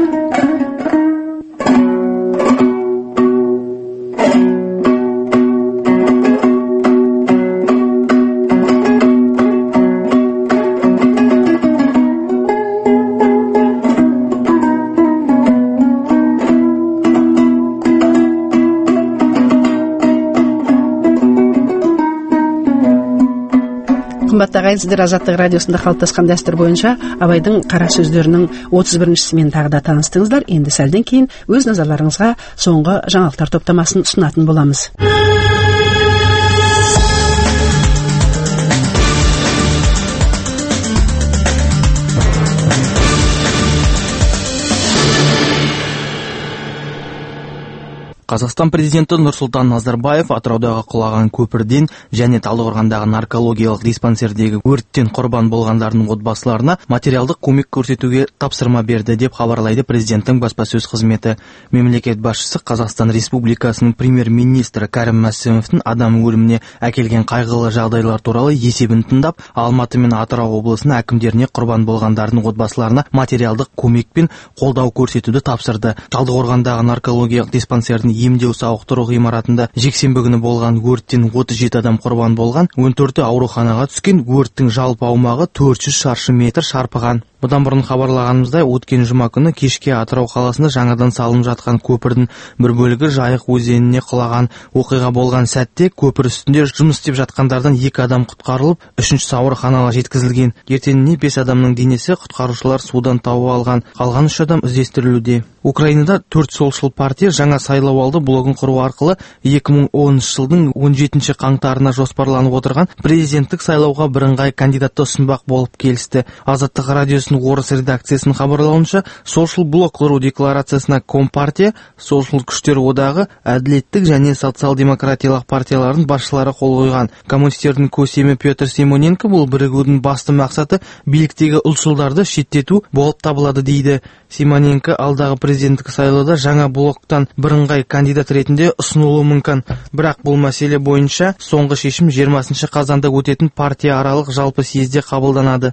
Қымбатты ағайын, сіздер Азаттық радиосында қалыптасқан дәстүр бойынша Абайдың қара сөздерінің отыз біріншісімен тағы да таныстыңыздар. Енді сәлден кейін өз назарларыңызға соңғы жаңалықтар топтамасын ұсынатын боламыз. Қазақстан президенті Нұрсұлтан Назарбаев Атыраудағы құлаған көпірден және Талдықорғандағы наркологиялық диспансердегі өрттен құрбан болғандардың отбасыларына материалдық көмек көрсетуге тапсырма берді деп хабарлайды президенттің баспасөз қызметі. Мемлекет басшысы Қазақстан Республикасының премьер-министрі Кәрім Мәсімовтің адам өліміне әкелген қайғылы жағдайлар туралы есебін тыңдап, Алматы мен Атырау облысының әкімдеріне құрбан болғандардың отбасыларына материалдық көмек пен қолдау көрсетуді тапсырды. Талдықорғандағы наркологиялық диспансердің емдеу сауықтыру ғимаратында жексенбі күні болған өрттен отыз жеті адам құрбан болған, он төрті ауруханаға түскен. Өрттің жалпы аумағы төрт жүз шаршы метр шарпыған. Бұдан бұрын хабарлағанымыздай, өткен жұма күні кешке Атырау қаласында жаңадан салынып жатқан көпірдің бір бөлігі Жайық өзеніне құлаған. Оқиға болған сәтте көпір үстінде жұмыс істеп жатқандардан екі адам құтқарылып, үшіншісі ауруханаға жеткізілген. Ертеңіне бес адамның денесі құтқарушылар судан тауып алған. Қалған үш адам іздестірілуде. Украинада төрт солшыл партия жаңа сайлауалды блогын құру арқылы екі мың оныншы жылдың он жетінші қаңтарына жоспарланып отырған президенттік сайлауға бірыңғай кандидатты ұсынбақ болып келісті. Азаттық радиосының орыс редакциясының хабарлауынша, солшыл блок құру декларациясына Компартия, солшыл күштер одағы, әділеттік және социал-демократиялық партиялардың басшылары қол қойған. Коммунистердің көсемі Петр Симоненко бұл бірігудің басты мақсаты биліктегі ұлтшылдарды шеттету болып табылады дейді. Симоненко алдағы президенттік сайлауда жаңа блоктан бірыңғай кандидат ретінде ұсынылуы мүмкін. Бірақ бұл мәселе бойынша соңғы шешім жиырмасыншы қазанда өтетін партия аралық жалпы съезде қабылданады.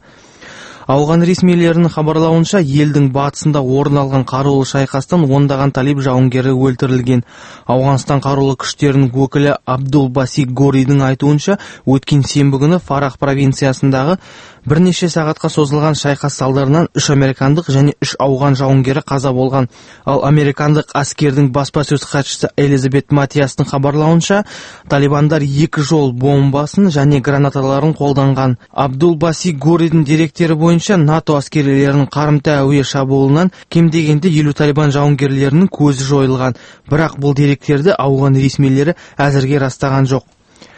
Ауған ресмилерінің хабарлауынша, елдің батысында орын алған қарулы шайқастан ондаған талиб жауынгері өлтірілген. Ауғанстан қарулы күштерінің өкілі Абдул Басик Горидің айтуынша, өткен сенбі күні Фарах провинциясындағы бірнеше сағатқа созылған шайқас салдарынан үш американдық және үш ауған жауынгері қаза болған. Ал американдық әскердің баспасөз хатшысы Элизабет Матиастың хабарлауынша, талибандар екі жол бомбасын және гранаталарын қолданған. Абдул Басик Горидің деректері бойынша, НАТО әскерилерінің қарымта әуе шабуылынан кем дегенде елу талибан жауынгерлерінің көзі жойылған. Бірақ бұл деректерді ауған ресмилері әзірге растаған жоқ.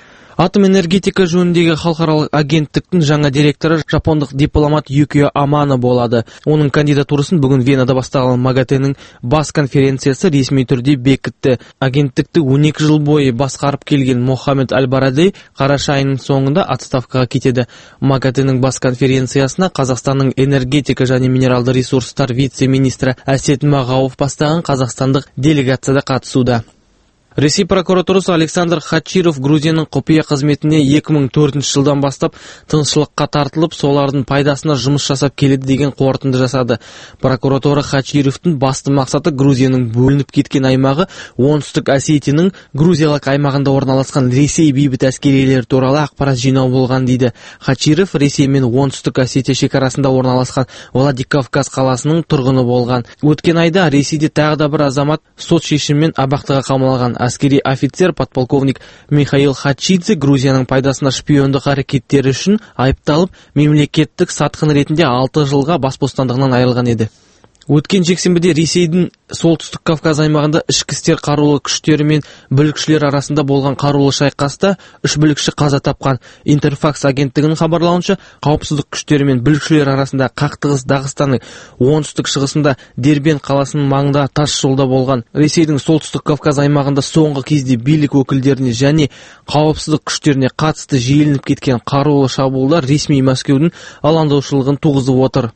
Атом энергетика жөніндегі халықаралық агенттіктің жаңа директоры жапондық дипломат Юкио Амано болады. Оның кандидатурасын бүгін Венада басталған МАГАТЭ-нің бас конференциясы ресми түрде бекітті. Агенттікті он екі жыл бойы басқарып келген Мохаммед Аль-Барадей қараша айының соңында отставкаға кетеді. МАГАТЭ-нің бас конференциясына Қазақстанның энергетика және минералды ресурстар вице-министрі Әсет Мағауов бастаған қазақстандық делегацияда қатысуда. Ресей прокуратурасы Александр Хачиров Грузияның құпия қызметіне екі мың төртінші жылдан бастап тыңшылыққа тартылып, солардың пайдасына жұмыс жасап келеді деген қорытынды жасады. Прокуратура Хачировтың басты мақсаты Грузияның бөлініп кеткен аймағы оңтүстік Осетияның Грузиялық аймағында орналасқан Ресей бейбіт әскерилері туралы ақпарат жинау болған дейді. Хачиров Ресей мен оңтүстік Осетия шекарасында орналасқан Владикавказ қаласының тұрғыны болған. Өткен айда Ресейде тағы да бір азамат сот шешімімен абақтыға қамалған. Әскери офицер подполковник Михаил Хачидзе Грузияның пайдасына шпиондық әрекеттері үшін айыпталып, мемлекеттік сатқын ретінде алты жылға бас бостандығынан айырылған еді. Өткен жексенбіде Ресейдің солтүстік Кавказ аймағында ішкі істер қарулы күштері мен бүлікшілер арасында болған қарулы шайқаста үш бүлікші қаза тапқан. Интерфакс агенттігінің хабарлауынша, қауіпсіздік күштері мен бүлікшілер арасында қақтығыс Дағыстанның оңтүстік шығысында Дербен қаласының маңында тас жолда болған. Ресейдің солтүстік Кавказ аймағында соңғы кезде билік өкілдеріне және қауіпсіздік күштеріне қатысты жиілініп кеткен қарулы шабуылдар ресми Мәскеудің алаңдаушылығын туғызып отыр.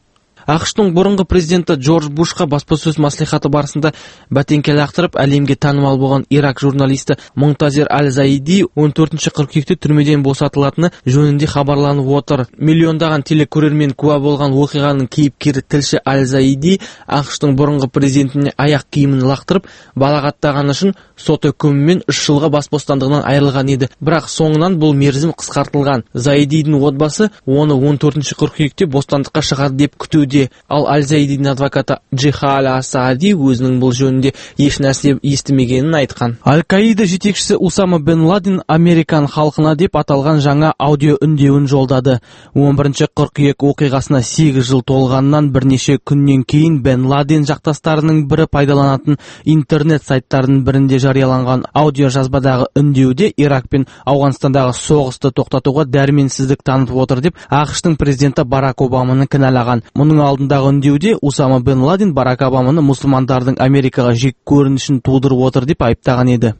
ақш-тың бұрынғы президенті Джордж Бушқа баспасөз маслихаты барысында бәтеңке лақтырып әлемге танымал болған Ирак журналисті Мунтазир Аль-Заиди он төртінші қыркүйекте түрмеден босатылатыны жөнінде хабарланып отыр. Миллиондаған телекөрермен куә болған оқиғаның кейіпкері тілші Аль-Заиди ақш-тың бұрынғы президентіне аяқ киімін лақтырып балағаттағаны үшін сот үкімімен үш жылға бас бостандығынан айырылған еді. Бірақ соңынан бұл мерзім қысқартылған. Заидидің отбасы оны он төртінші қыркүйекте бостандыққа шығарды деп күтуде. Ал Аль-Заидидің адвокаты Джихал Асади өзінің бұл жөнінде еш нәрсе естімегенін айтқан. Аль-Каида жетекшісі Усама бен Ладен Американ халқына деп аталған жаңа аудио үндеуін жолдады. он бірінші қыркүйек оқиғасына сегіз жыл толғаннан бірнеше күннен кейін бен Ладен жақтастарының бірі пайдаланатын интернет сайттарының бірінде жарияланған аудио жазбадағы үндеуде Ирак пен Ауғанстандағы соғысты тоқтатуға дәрменсіздік танытып отыр деп ақш-тың президенті Барак Обаманы кінәлаған. Мұның алдындағы үндеуде Усама бен Ладен Барак Обаманы мұсылмандардың Америкаға жек көрінішін тудырып отыр деп айыптаған еді.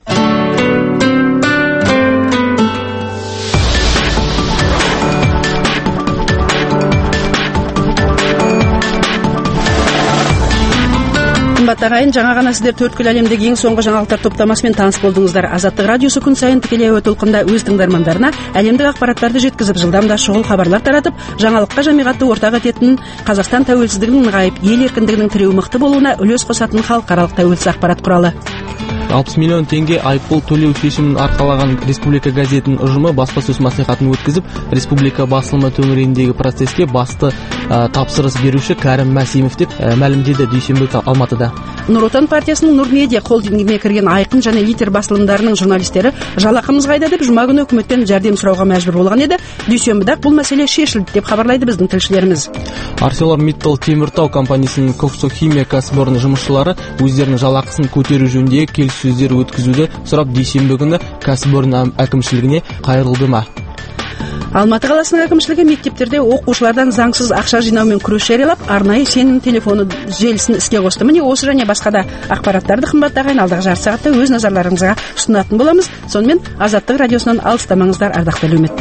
Қымбатты ағайын, жаңа ғана сіздер төрткүл әлемдегі ең соңғы жаңалықтар топтамасымен таныс болдыңыздар. Азаттық радиосы күн сайын тікелей әуе толқында өз тыңдармандарына әлемдік ақпараттарды жеткізіп, жылдамда шұғыл хабарлар таратып, жаңалыққа жамиғатты ортақ ететін, Қазақстан тәуелсіздігінің нығайып, ел еркіндігінің тіреуі мықты болуына үлес қосатын халықаралық тәуелсіз ақпарат құралы. алпыс миллион теңге айыппұл төлеу шешімін арқалаған Республика газетінің ұжымы баспасөз маслихатын өткізіп, Республика басылымы төңірегіндегі процеске басты ә, тапсырыс беруші Кәрім Мәсимов деп ә, мәлімдеді дүйсенбі Алматыда. Нұр Отан партиясының Нұр Медиа холдингіне кірген Айқын және Литер басылымдарының журналистері жалақымыз қайда деп жұма күні үкіметтен жәрдем сұрауға мәжбүр болған еді. Дүйсенбіде бұл мәселе шешілді деп хабарлайды біздің тілшілеріміз. ArcelorMittal Теміртау компаниясының Коксохимия кәсіпорны жұмысшылары өздерінің жалақысын көтеру жөніндегі келіссөздер өткізуді сұрап дүйсенбі күні кәсіпорын әкімшілігіне қайырылды ма? Алматы қаласының әкімшілігі мектептерде оқушылардан заңсыз ақша жинаумен күрес жариялап, арнайы сенім телефоны желісін іске қосты. Міне осы және басқа да ақпараттарды қымбатты ағайын алдағы жарты сағатта өз назарларыңызға ұсынатын боламыз. Сонымен Азаттық радиосынан алыстамаңыздар, ардақты әлеумет.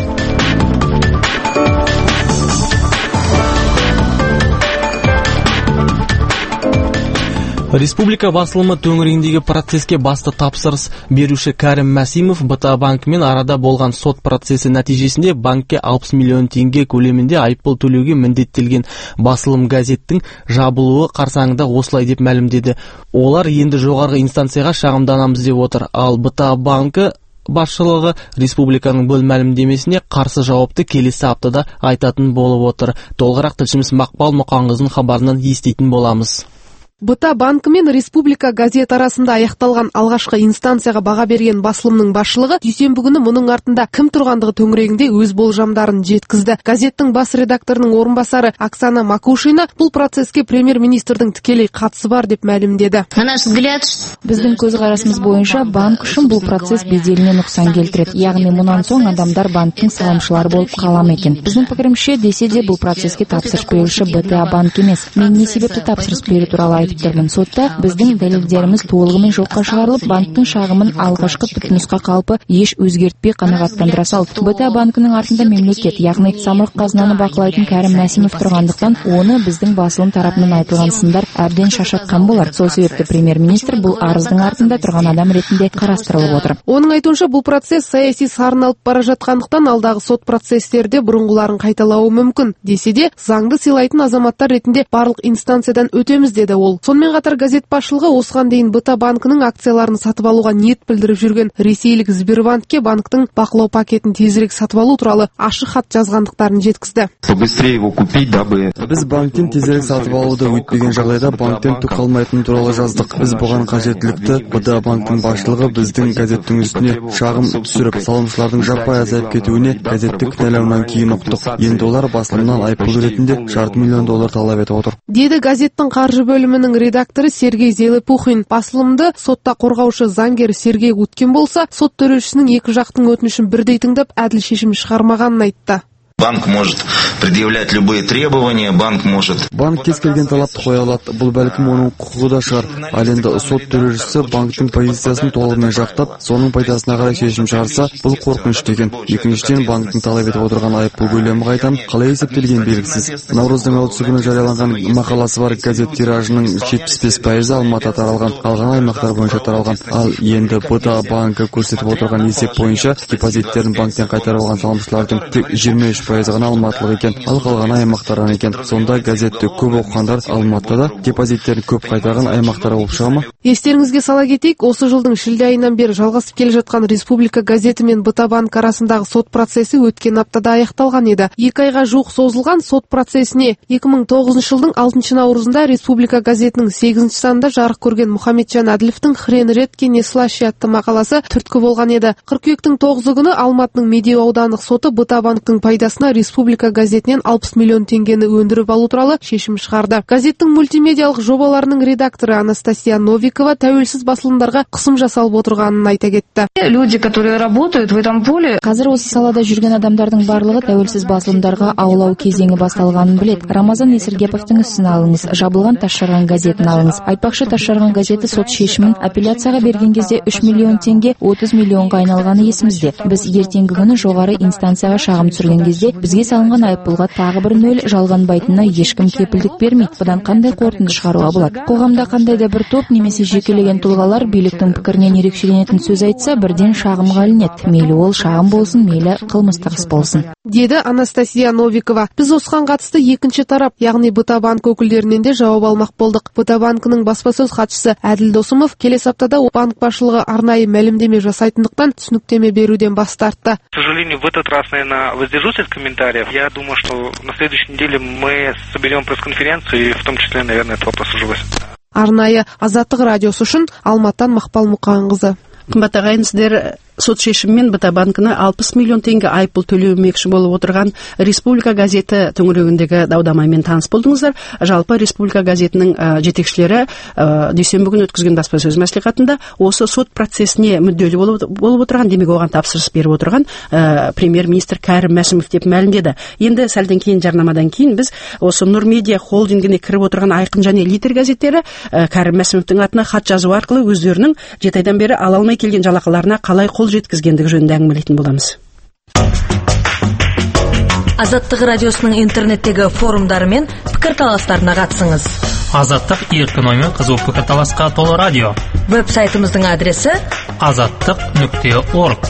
Республика басылымы төңірегіндегі процеске басты тапсырыс беруші Кәрім Мәсимов БТА банкімен арада болған сот процесі нәтижесінде банкке алпыс миллион теңге көлемінде айыппұл төлеуге міндеттелген. Басылым газеттің жабылуы қарсаңында осылай деп мәлімдеді. Олар енді жоғарғы инстанцияға шағымданамыз деп отыр. Ал БТА банкі басшылығы республиканың бұл мәлімдемесіне қарсы жауапты келесі аптада айтатын болып отыр. Толығырақ тілшіміз Мақпал Мұқаңғыздың хабарынан еститін боламыз. БТА банкі мен Республика газет арасында аяқталған алғашқы инстанцияға баға берген басылымның басшылығы дүйсенбі күні мұның артында кім тұрғандығы төңірегінде өз болжамдарын жеткізді. Газеттің бас редакторының орынбасары Оксана Макушина бұл процеске премьер-министрдің тікелей қатысы бар деп мәлімдеді. Біздің көзқарасымыз бойынша банк үшін бұл процесс беделіне нұқсан келтіреді. Яғни мұнан соң адамдар банктың салымшылары болып қалам екен. Біздің пікірімше, десе де бұл процеске тапсырыс беруші БТА банк емес. Мен не себепті тапсырыс беру туралы айтып тұрмын. Сотта біздің дәлелдеріміз толығымен жоққа шығарылып, банктың шағымын алғашқы түпнұсқа қалпы еш өзгертпей қанағаттандыра салды. БТА банкінің артында мемлекет, яғни самұрық қазынаны бақылайтын Кәрім Мәсімов тұрғандықтан, оны біздің басылым тарапынан айтылған сындар әбден шаршатқан болар. Сол себепті премьер-министр бұл арыздың артында тұрған адам ретінде қарастырылып отыр. Оның айтуынша, бұл процесс саяси сарын алып бара жатқандықтан алдағы сот процестерде бұрынғыларын қайталауы мүмкін. Десе де, заңды сыйлайтын азаматтар ретінде барлық инстанциядан өтеміз деді ол. Сонымен қатар газет басшылығы осыған дейін БТА банкінің акцияларын сатып алуға ниет білдіріп жүрген ресейлік Сбербанкке банктың бақылау пакетін тезірек сатып алу туралы ашық хат жазғандықтарын жеткізді. Біз банктен тезірек сатып алуды өтпеген жағдайда банктен түк қалмайтын туралы жаздық. Біз бұған қажеттілікті БТА банктың басшылығы біздің газеттің үстіне шағым түсіріп, салымшылардың жаппай азайып кетуіне газетті кінәлауынан кейін ұқтық. Енді олар басылымнан айыппұл ретінде жарты миллион доллар талап етіп отыр. Деді газеттің қаржы бөлімінің редакторы Сергей Зелепухин. Басылымды сотта қорғаушы заңгер Сергей Уткин болса, сот төрешісінің екі жақтың өтінішін бірдей тыңдап, әділ шешім шығармағанын айтты. Банк может предъявлять любые требования, банк может... Банк кез келген талапты қоя алады. Бұл бәлкім оның құқығы да шығар. Ал енді сот төрешісі банктың позициясын толығымен жақтап, соның пайдасына қарай шешім шығарса, бұл қорқынышты екен. Екіншіден, банктың талап етіп отырған айыппұл көлемі қайдан қалай есептелген белгісіз. Наурыздың алтысы күні жарияланған мақаласы бар газет тиражының жетпіс бес пайызы Алматыда таралған, қалған аймақтар бойынша таралған. Ал енді БТА банкі көрсетіп отырған есеп бойынша депозиттерін банктен қайтарып алған салымшылардың тек жиырма үш пайызы ғана алматылық екен, ал қалғаны аймақтардан екен. Сонда газетті көп оқығандар Алматыда депозиттерін көп қайтарған аймақтар болып шыға ма? Естеріңізге сала кетейік, осы жылдың шілде айынан бері жалғасып келе жатқан Республика газеті мен БТА банк арасындағы сот процесі өткен аптада аяқталған еді. Екі айға жуық созылған сот процесіне екі мың тоғызыншы жылдың алтыншы наурызында Республика газетінің сегізінші санында жарық көрген Мұхамеджан Әділовтің «Хрен редке не слаще» атты мақаласы түрткі болған еді. Қыркүйектің тоғызы күні Алматының Медеу аудандық соты БТА банктың пайдасына Республика газетінен алпыс миллион теңгені өндіріп алу туралы шешім шығарды. Газеттің мультимедиалық жобаларының редакторы Анастасия Новикова тәуелсіз басылымдарға қысым жасалып отырғанын айта кетті. Люди, которые работают в этом поле, қазір осы салада жүрген адамдардың барлығы тәуелсіз басылымдарға аулау кезеңі басталғанын білет. Рамазан Есіргеповтың ісін алыңыз, жабылған Тасжарған газетін алыңыз. Айтпақшы, Тасжарған газеті сот шешімін апелляцияға берген кезде үш миллион теңге отыз миллионға айналғаны есімізде. Біз ертеңгі күні жоғары инстанцияға шағым түсірген кезде бізге салынған айыппұлға тағы бір нөл жалғанбайтынына ешкім кепілдік бермейді. Бұдан қандай қорытынды шығаруға болады? Қоғамда қандай да бір топ немесе жекелеген тұлғалар биліктің пікірінен ерекшеленетін сөз айтса, бірден шағымға ілінеді. Мейлі ол шағым болсын, мейлі қылмыстық іс болсын, деді Анастасия Новикова. Біз осыған қатысты екінші тарап, яғни БТА банк өкілдерінен де жауап алмақ болдық. БТА банкінің баспасөз хатшысы Әділ Досымов келесі аптада банк басшылығы арнайы мәлімдеме жасайтындықтан түсініктеме беруден бас тартты. К сожалению, в этот раз, наверное, воздержусь от комментариев. Я думаю, что на следующей неделе мы соберем пресс-конференцию и в том числе, наверное, этот вопрос уже возьмем. Арнайы Азаттық радиосы үшін Алматыдан Мақпал Мұқанқызы. Қымбат ағайын, сіздер сот шешіммен БТА банкіне алпыс миллион теңге айыппұл төлемекші болып отырған Республика газеті төңірегіндегі дау-дамаймен таныс болдыңыздар. Жалпы Республика газетінің жетекшілері дүйсенбі күні өткізген баспасөз мәслихатында осы сот процесіне мүдделі болып отырған, демек оған тапсырыс беріп отырған премьер-министр Кәрім Мәсімов деп мәлімдеді. Енді сәлден кейін, жарнамадан кейін біз осы Нұр Медиа холдингіне кіріп отырған Айқын және Литер газеттері Кәрім Мәсімовтің атына хат жазу арқылы өздерінің жеті айдан бері ала алмай келген жалақыларына қалай қол жеткізгендігі жөнінде әңгімелейтін боламыз. Азаттық радиосының интернеттегі форумдары мен пікірталастарына қатысыңыз. Азаттық еркін оймен қызу пікірталасқа толы радио. Веб-сайтымыздың адресі азаттық нүкте орг.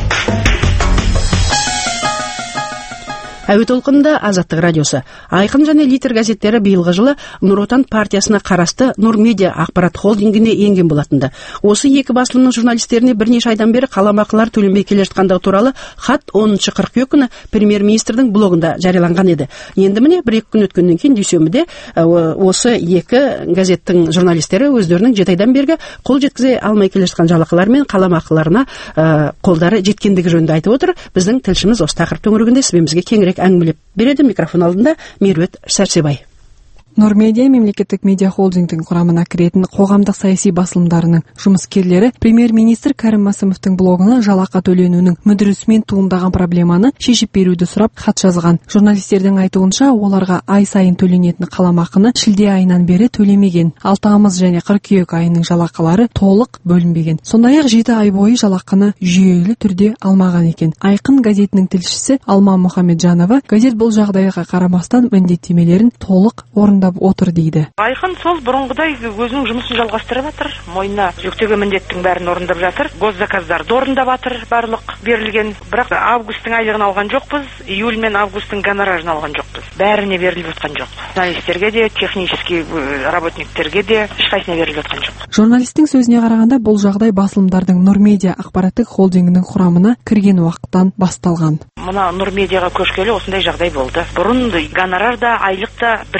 Әуе толқынында Азаттық радиосы. Айқын және Литер газеттері биылғы жылы Нұр Отан партиясына қарасты Нұр Медиа ақпарат холдингіне енген болатынды. Осы екі басылымның журналистеріне бірнеше айдан бері қаламақылар төленбей келе жатқандығы туралы хат оныншы қыркүйек күні премьер-министрдің блогында жарияланған еді. Енді міне бір-екі күн өткеннен кейін дүйсенбіде осы екі газеттің журналистері өздерінің жеті айдан бергі қол жеткізе алмай келе жатқан жалақылар мен қаламақыларына қолдары жеткендігі жөнінде айтып отыр. Біздің тілшіміз осы тақырып төңірегінде сізбен кеңірек әңгімелеп береді. Микрофон алдында Меруерт Сәрсебай. Нұр Медиа мемлекеттік медиа холдингтің құрамына кіретін қоғамдық саяси басылымдарының жұмыскерлері премьер-министр Кәрім Мәсімовтің блогына жалақы төленуінің мүдірісімен туындаған проблеманы шешіп беруді сұрап хат жазған. Журналистердің айтуынша, оларға ай сайын төленетін қаламақыны шілде айынан бері төлемеген. Ал тамыз және қыркүйек айының жалақылары толық бөлінбеген. Сондай-ақ жеті ай бойы жалақыны жүйелі түрде алмаған екен. Айқын газетінің тілшісі Алма Мұхамеджанова газет бұл жағдайға қарамастан міндеттемелерін толық орындап отыр дейді. Айқын сол бұрынғыдай өзінің жұмысын жалғастырып жатыр. Мойнына жүктеген міндеттің бәрін орындап жатыр. Госзаказдарды орындап жатыр барлық берілген. Бірақ августтың айлығын алған жоқпыз, июль мен августтың гонорарын алған жоқпыз. Бәріне беріліп жатқан жоқ. Журналистерге де, технический работниктерге де ешқайсысына беріліп жатқан жоқ. Журналистің сөзіне қарағанда, бұл жағдай басылымдардың Нұр Медиа ақпараттық холдингінің құрамына кірген уақыттан басталған. Мына Нұр Медиаға көшкелі осындай жағдай болды. Бұрын гонорар да, айлық та бірдей берілді.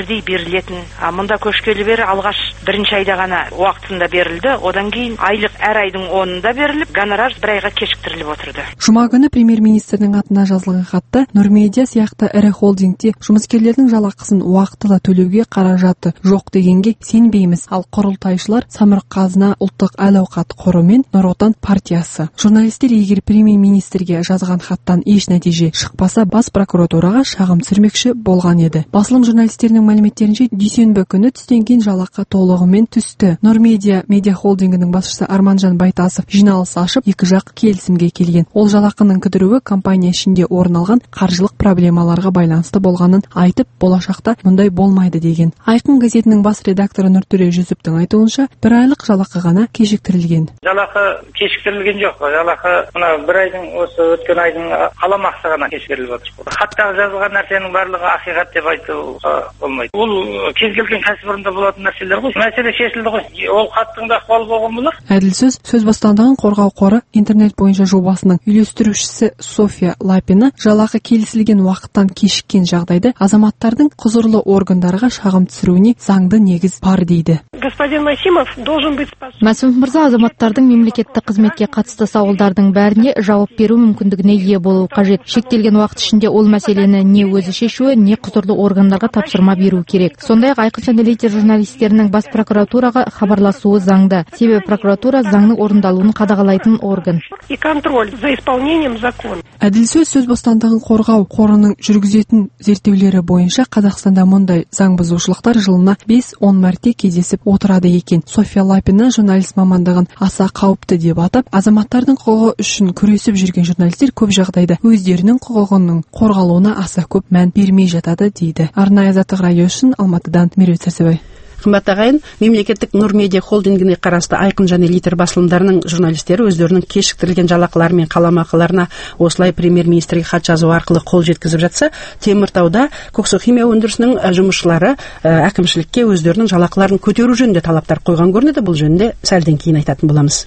берілетін. Мұнда көшкелі бері алғаш бірінші айда ғана уақытында берілді. Одан кейін айлық әр айдың онында беріліп, гонорар бір айға кешіктіріліп отырды. Жұма күні премьер-министрдің атына жазылған хатта Нұрмедиа сияқты ірі холдингте жұмыскерлердің жалақысын уақытылы төлеуге қаражаты жоқ дегенге сенбейміз. Ал құрылтайшылар Самұрық-Қазына, ұлттық әл-ауқат қоры мен Нұр Отан партиясы. Журналистер егер премьер-министрге жазған хаттан еш нәтиже шықпаса, бас прокуратураға шағым түсірмекші болған еді. Басылым журналистерінің мәліметтерінше, дүйсенбі күні түстен кейін жалақы толығымен түсті. Нұрмедиа медиа холдингінің басшысы Арманжан Байтасов жиналыс ашып, екі жақ келісімге келген. Ол жалақының кідіруі компания ішінде орын алған қаржылық проблемаларға байланысты болғанын айтып, болашақта мұндай болмайды деген. Айқын газетінің бас редакторы Нұртөре Жүсіптің айтуынша, бір айлық жалақы ғана кешіктірілген. Жалақы кешіктірілген жоқ. Жалақы мына бір айдың осы өткен айдың қаламақысы ғана кешіктіріліп отыр. Хаттағы жазылған нәрсенің барлығы ақиқат деп айтуға болмайды. Ол кез келген кәсіпорында болатын нәрселер ғой. Мәселе шешілді ғой. Ол хаттың да ықпалы болған болар. Әділсөз сөз бостандығын қорғау қоры интернет бойынша жобасының үйлестірушісі София Лапина жалақы келісілген уақыттан кешіккен жағдайда азаматтардың құзырлы органдарға шағым түсіруіне заңды негіз бар дейді. Господин Масимов должен быть способен. Масимов мырза азаматтардың мемлекеттік қызметке қатысты сауалдардың бәріне жауап беру мүмкіндігіне ие болуы қажет. Шектелген уақыт ішінде ол мәселені не өзі шешуі, не құзырлы органдарға тапсырма беру керек. Сондай-ақ Айқын және Литер журналистерінің бас прокуратураға хабарласуы заңды. Себебі прокуратура заңның орындалуын қадағалайтын орган. И контроль за исполнением закона. Әділсөз сөз бостандығын қорғау қорының жүргізетін зерттеулері бойынша Қазақстанда мұндай заң бұзушылықтар жылына бес-он мәрте кездесіп отырады екен. София Лапина журналист мамандығын аса қауіпті деп атап, азаматтардың құқығы үшін күресіп жүрген журналистер көп жағдайда өздерінің құқығының қорғалуына аса көп мән бермей жатады дейді. Арнайы Азаттық радио үшін Алматыдан Меруерт Сәрсебай. Қымбатты ағайын, мемлекеттік Нұр медиа холдингіне қарасты Айқын және Литер басылымдарының журналистері өздерінің кешіктірілген жалақылары мен қаламақыларына осылай премьер-министрге хат жазу арқылы қол жеткізіп жатса, Теміртауда коксохимия өндірісінің жұмысшылары әкімшілікке өздерінің жалақыларын көтеру жөнінде талаптар қойған көрінеді. Бұл жөнінде сәлден кейін айтатын боламыз.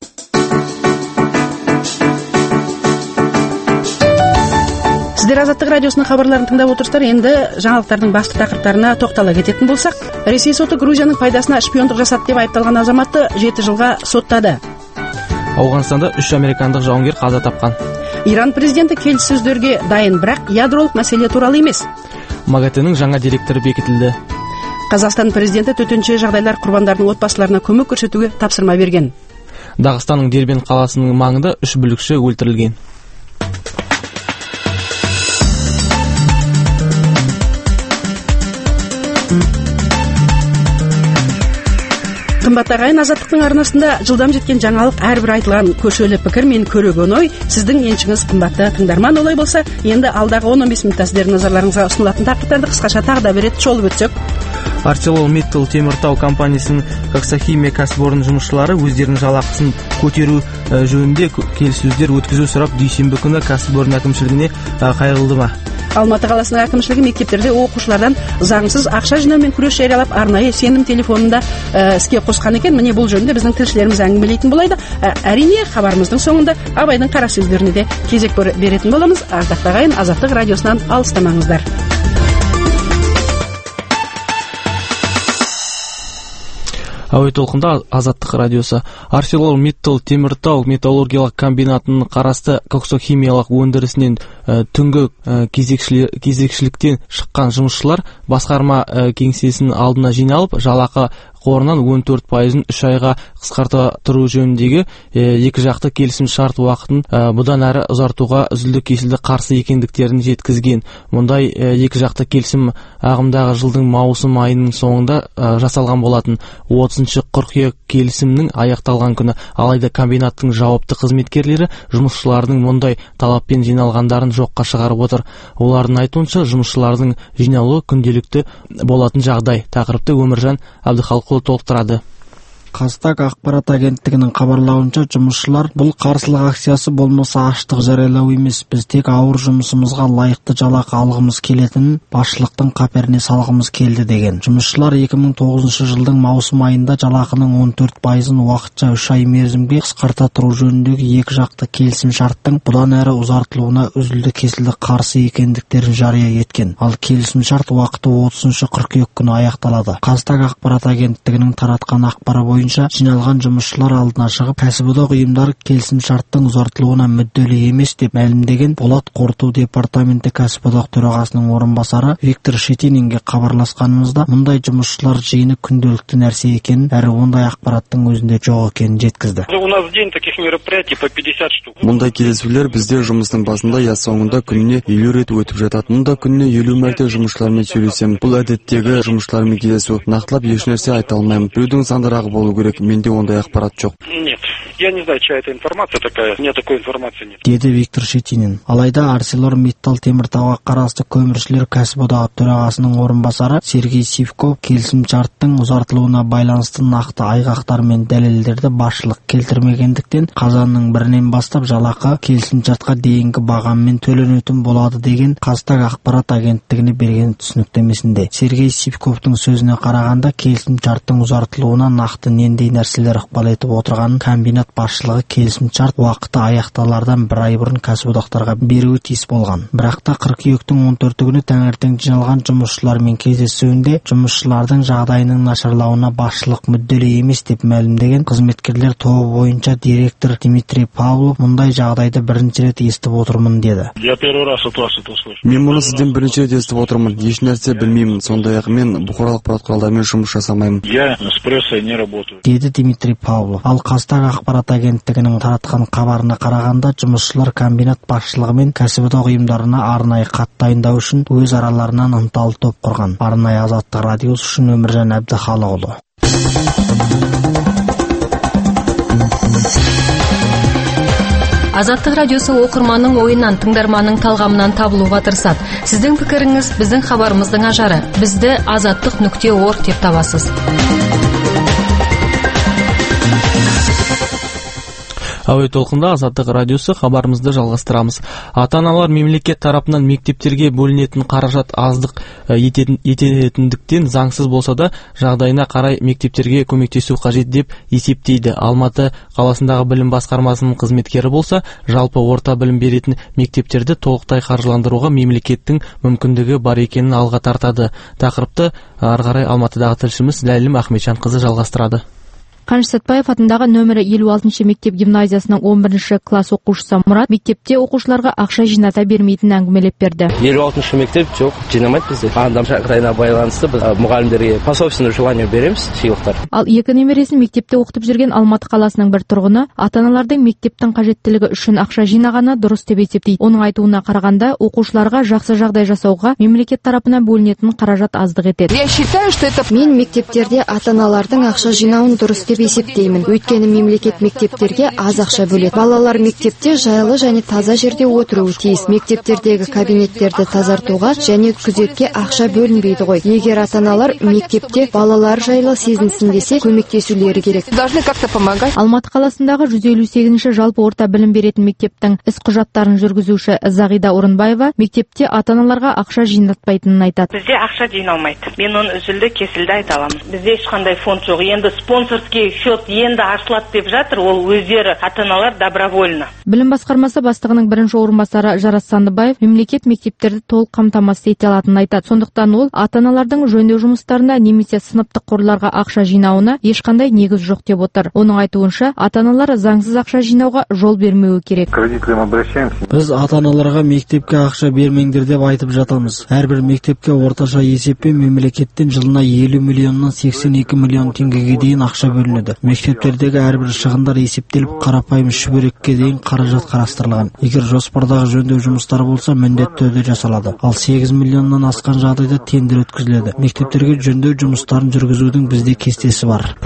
Сіздер Азаттық радиосының хабарларын тыңдап отырсыздар. Енді жаңалықтардың басты тақырыптарына тоқтала кететін болсақ, Ресей соты Грузияның пайдасына шпиондық жасады деп айыпталған азаматты жеті жылға соттады. Ауғанстанда үш американдық жауынгер қаза тапқан. Иран президенті келіссөздерге дайын, бірақ ядролық мәселе туралы емес. МАГАТЭ-нің жаңа директоры бекітілді. Қазақстан президенті төтенше жағдайлар құрбандарының отбасыларына көмек көрсетуге тапсырма берген. Дағыстанның Дербент қаласының маңында үш бүлікші өлтірілген. Қымбатты ағайын, Азаттықтың арнасында жылдам жеткен жаңалық, әрбір айтылған көшелі пікір мен көреген ой сіздің еншіңіз. Қымбатты тыңдарман, олай болса, енді алдағы он-он бес минутта сіздердің назарларыңызға ұсынылатын тақырыптарды қысқаша тағы да бір рет шолып өтсек. ArcelorMittal Теміртау компаниясының коксохимия кәсіпорын жұмысшылары өздерінің жалақысын көтеру жөнінде келіссөздер өткізу сұрап дүйсенбі күні кәсіпорын әкімшілігіне қайғылды ма? Алматы қаласының әкімшілігі мектептерде оқушылардан заңсыз ақша жинаумен күрес жариялап, арнайы сенім телефонында іске қосқан екен. Міне бұл жөнінде біздің тілшілеріміз әңгімелейтін болады. Әрине, хабарымыздың соңында Абайдың қара сөздеріне де кезек беретін боламыз. Ардақты ағайын, Азаттық радиосынан алыстамаңыздар. Әуе толқында Азаттық радиосы. ArcelorMittal Теміртау металлургиялық комбинатының қарасты коксохимиялық өндірісінен ә, түнгі ә, кезекшіліктен шыққан жұмысшылар басқарма ә, кеңсесінің алдына жиналып, жалақы қорынан он төрт пайызын үш айға қысқарта тұру жөніндегі екі жақты келісім шарт уақытын бұдан әрі ұзартуға үзілді-кесілді қарсы екендіктерін жеткізген. Мұндай екі жақты келісім ағымдағы жылдың маусым айының соңында жасалған болатын. отызыншы қыркүйек келісімнің аяқталған күні, алайда комбинаттың жауапты қызметкерлері жұмысшылардың мұндай талаппен жиналғандарын жоққа шығарып отыр. Олардың айтуынша, жұмысшылардың жиналуы күнделікті болатын жағдай. Тақырыпты Өміржан Әбдіхалықұлы толықтырады. Қазтаг ақпарат агенттігінің хабарлауынша, жұмысшылар бұл қарсылық акциясы болмаса аштық жариялау емес, біз тек ауыр жұмысымызға лайықты жалақы алғымыз келетінін басшылықтың қаперіне салғымыз келді деген. Жұмысшылар екі мың тоғызыншы жылдың маусым айында жалақының он төрт пайызын уақытша үш ай мерзімге қысқарта тұру жөніндегі екі жақты келісім шарттың бұдан әрі ұзартылуына үзілді-кесілді қарсы екендіктерін жария еткен. Ал келісім шарт уақыты отызыншы қыркүйек күні аяқталады. Қазтаг ақпарат агенттігінің таратқан ақпары бойынша, жиналған жұмысшылар алдына шығып, кәсіподақ ұйымдары келісім шарттың ұзартылуына мүдделі емес деп мәлімдеген. Болат қорыту департаменті кәсіподақ төрағасының орынбасары Виктор Щетининге хабарласқанымызда, мұндай жұмысшылар жиыны күнделікті нәрсе екенін, әрі ондай ақпараттың өзінде жоқ екенін жеткізді. У нас день таких мероприятий по пятьдесят штук. Мұндай кездесулер бізде жұмыстың басында я соңында күніне елу рет өтіп жатады. Мұнда күніне елу мәрте жұмысшылармен сөйлесемін. Бұл әдеттегі жұмысшылармен кездесу. Нақтылап ешнәрсе айта алмаймын. Біреудің сандырағы болу керек. Менде ондай ақпарат жоқ. Нет. Я не знаю, чья это информация такая. Мне такой информации нет. Деді Виктор Щетинин. Алайда ArcelorMittal Теміртауға қарасты көміршілер кәсіподағы төрағасының орынбасары Сергей Сивков келісім шарттың ұзартылуына байланысты нақты айғақтар мен дәлелдерді басшылық келтірмегендіктен қазанның бірінен бастап жалақы келісім шартқа дейінгі бағаммен төленетін болады деген Қазтаг ақпарат агенттігіне берген түсініктемесінде. Сергей Сивковтың сөзіне қарағанда, келісім шарттың ұзартылуына нақты нендей нәрселер ықпал етіп отырғанын комбинат басшылығы келісім шарт уақыты аяқталардан бір ай бұрын кәсіподақтарға беруі тиіс болған. Бірақ та қыркүйектің он төрті күні таңертең жиналған жұмысшылармен кездесуінде жұмысшылардың жағдайының нашарлауына басшылық мүдделі емес деп мәлімдеген қызметкерлер тобы бойынша директор Дмитрий Павлов мұндай жағдайды бірінші рет естіп отырмын деді. Я первый раз от вас это услышал. Мен мұны сізден бірінші рет естіп отырмын. Еш нәрсе білмеймін. Сондай-ақ мен бұқаралық ақпарат құралдарымен жұмыс жасамаймын. Я с прессой не работаю. Деді Дмитрий Павлов. Ал Қазтаг ақпарат агенттігінің таратқан хабарына қарағанда, жұмысшылар комбинат басшылығы мен кәсіподақ ұйымдарына арнайы хат дайындау үшін өз араларынан ынталы топ құрған. Арнайы Азаттық радиосы үшін Өміржан Әбдіхалықұлы. Азаттық радиосы оқырманның ойынан, тыңдарманның талғамынан табылуға тырысады. Сіздің пікіріңіз біздің хабарымыздың ажары. Бізді азаттық нүкте орг деп табасыз. Әуе толқында Азаттық радиосы, хабарымызды жалғастырамыз. Ата-аналар мемлекет тарапынан мектептерге бөлінетін қаражат аздық ететіндіктен заңсыз болса да, жағдайына қарай мектептерге көмектесу қажет деп есептейді. Алматы қаласындағы білім басқармасының қызметкері болса, жалпы орта білім беретін мектептерді толықтай қаржыландыруға мемлекеттің мүмкіндігі бар екенін алға тартады. Тақырыпты ары қарай Алматыдағы тілшіміз Ләйлім Ахметжанқызы жалғастырады. Қаныш Сәтбаев атындағы нөмірі елу алтыншы мектеп гимназиясының он бірінші класс оқушысы Мұрат мектепте оқушыларға ақша жината бермейтін әңгімелеп берді. елу алтыншы мектеп жоқ, жинамайды бізде. Адам жағдайына байланысты біз мұғалімдерге по собственному желанию береміз сыйлықтар. Ал екі немересін мектепте оқытып жүрген Алматы қаласының бір тұрғыны ата-аналардың мектептің қажеттілігі үшін ақша жинағаны дұрыс деп есептейді. Оның айтуына қарағанда, оқушыларға жақсы жағдай жасауға мемлекет тарапынан бөлінетін қаражат аздық етеді. Я считаю, что это мен мектептерде ата-аналардың ақша жинауын дұрыс деп есептеймін. Өйткені мемлекет мектептерге аз ақша бөледі. Балалар мектепте жайлы және таза жерде отыруы тиіс. Мектептердегі кабинеттерді тазартуға және күзетке ақша бөлінбейді ғой. Егер ата-аналар мектепте балалар жайлы сезінсін десе, көмектесулері керек. Должны как-то помогать. Алматы қаласындағы жүз елу сегізінші жалпы орта білім беретін мектептің іс құжаттарын жүргізуші Зағида Орынбаева мектепте ата-аналарға ақша жинатпайтынын айтады. Бізде ақша жиналмайды. Мен оны үзілді кесілді айта аламын. Бізде ешқандай фонд жоқ. Енді спонсорский счет енді ашылады деп жатыр, ол өздері ата-аналар добровольно. Білім басқармасы бастығының бірінші орынбасары Жарас Сандыбаев мемлекет мектептерді толық қамтамасыз ете алатынын айтады. Сондықтан ол ата-аналардың жөндеу жұмыстарына немесе сыныптық қорларға ақша жинауына ешқандай негіз жоқ деп отыр. Оның айтуынша, ата-аналар заңсыз ақша жинауға жол бермеуі керек. Біз ата-аналарға мектепке ақша бермеңдер деп айтып жатамыз. Әрбір мектепке орташа есеппен мемлекеттен жылына елу миллионнан сексен екі миллион теңгеге дейін ақша бөлінеді. Мектептердегі әрбір шығындар есептеліп, қарапайым шүберекке дейін қаражат қарастырылған. Егер жоспардағы жөндеу жұмыстары болса, міндетті түрде жасалады. Ал сегіз миллионнан асқан жағдайда тендер өткізіледі. Мектептерге жөндеу жұмыстарын жүргізудің бізде кестесі бар.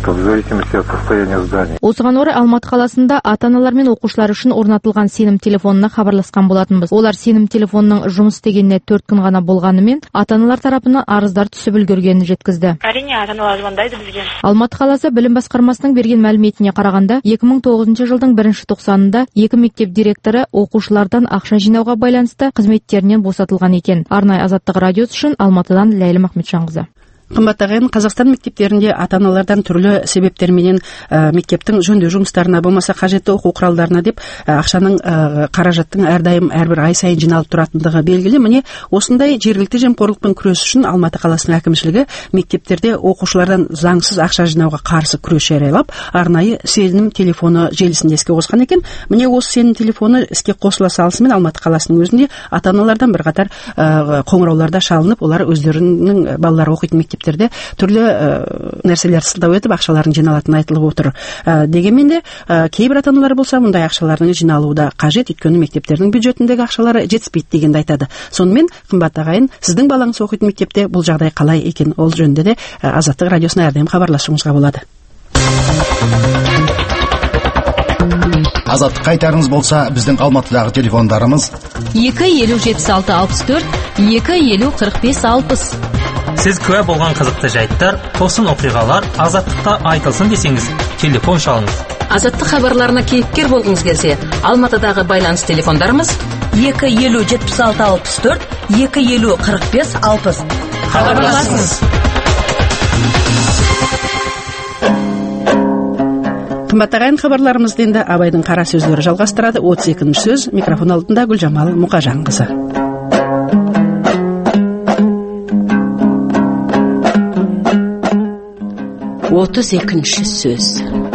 Осыған орай Алматы қаласында ата-аналар мен оқушылар үшін орнатылған сенім телефонына хабарласқан болатынбыз. Олар сенім телефонының жұмыс істегеніне төрт күн ғана болғанымен, ата-аналар тарапынан арыздар түсіп үлгергенін жеткізді. Әрине, ата-аналар звондайды бізге. Алматы қаласы білім білім басқармасының берген мәліметіне қарағанда, екі мың тоғызыншы жылдың бірінші тоқсанында екі мектеп директоры оқушылардан ақша жинауға байланысты қызметтерінен босатылған екен. Арнайы Азаттық радиосы үшін Алматыдан Ләйлім Ахметжанқызы. Қымбат ағайын, Қазақстан мектептерінде ата-аналардан түрлі себептерменен ә, мектептің жөндеу жұмыстарына, болмаса қажетті оқу құралдарына деп ә, ақшаның ә, қаражаттың әрдайым әрбір ай сайын жиналып тұратындығы белгілі. Міне осындай жергілікті жемқорлықпен күрес үшін Алматы қаласының әкімшілігі мектептерде оқушылардан заңсыз ақша жинауға қарсы күрес жариялап, арнайы сенім телефоны желісінде іске қосқан екен. Міне осы сенім телефоны іске қосыла салысымен Алматы қаласының өзінде ата-аналардан бірқатар ә, қоңырауларда шалынып, олар өздерінің балалары оқитын мектеп мектептерде түрлі ә, нәрселер сылтау етіп ақшаларын жиналатыны айтылып отыр. Ә, дегенмен де ә, кейбір ата-аналар болса мұндай ақшалардың жиналуы да қажет, өйткені мектептердің бюджетіндегі ақшалары жетіспейді дегенді айтады. Сонымен, қымбат ағайын, сіздің балаңыз оқитын мектепте бұл жағдай қалай екен, ол жөнінде де ә, Азаттық радиосына әрдайым хабарласуыңызға болады. Азаттық айтарыңыз болса, біздің Алматыдағы телефондарымыз екі елу жетпіс алты алпыс төрт, екі елу қырық бес алпыс. Сіз куә болған қызықты жайттар, тосын оқиғалар Азаттықта айтылсын десеңіз, телефон шалыңыз. Азаттық хабарларына кейіпкер болғыңыз келсе, Алматыдағы байланыс телефондарымыз екі елу жетпіс алты алпыс төрт, екі елу қырық бес алпыс. Хабарласыңыз. Қымбат ағайын, хабарларымызды енді Абайдың қара сөздері жалғастырады. отыз екінші сөз, микрофон алдында Гүлжамал Мұқажанқызы. отыз екінші сөз.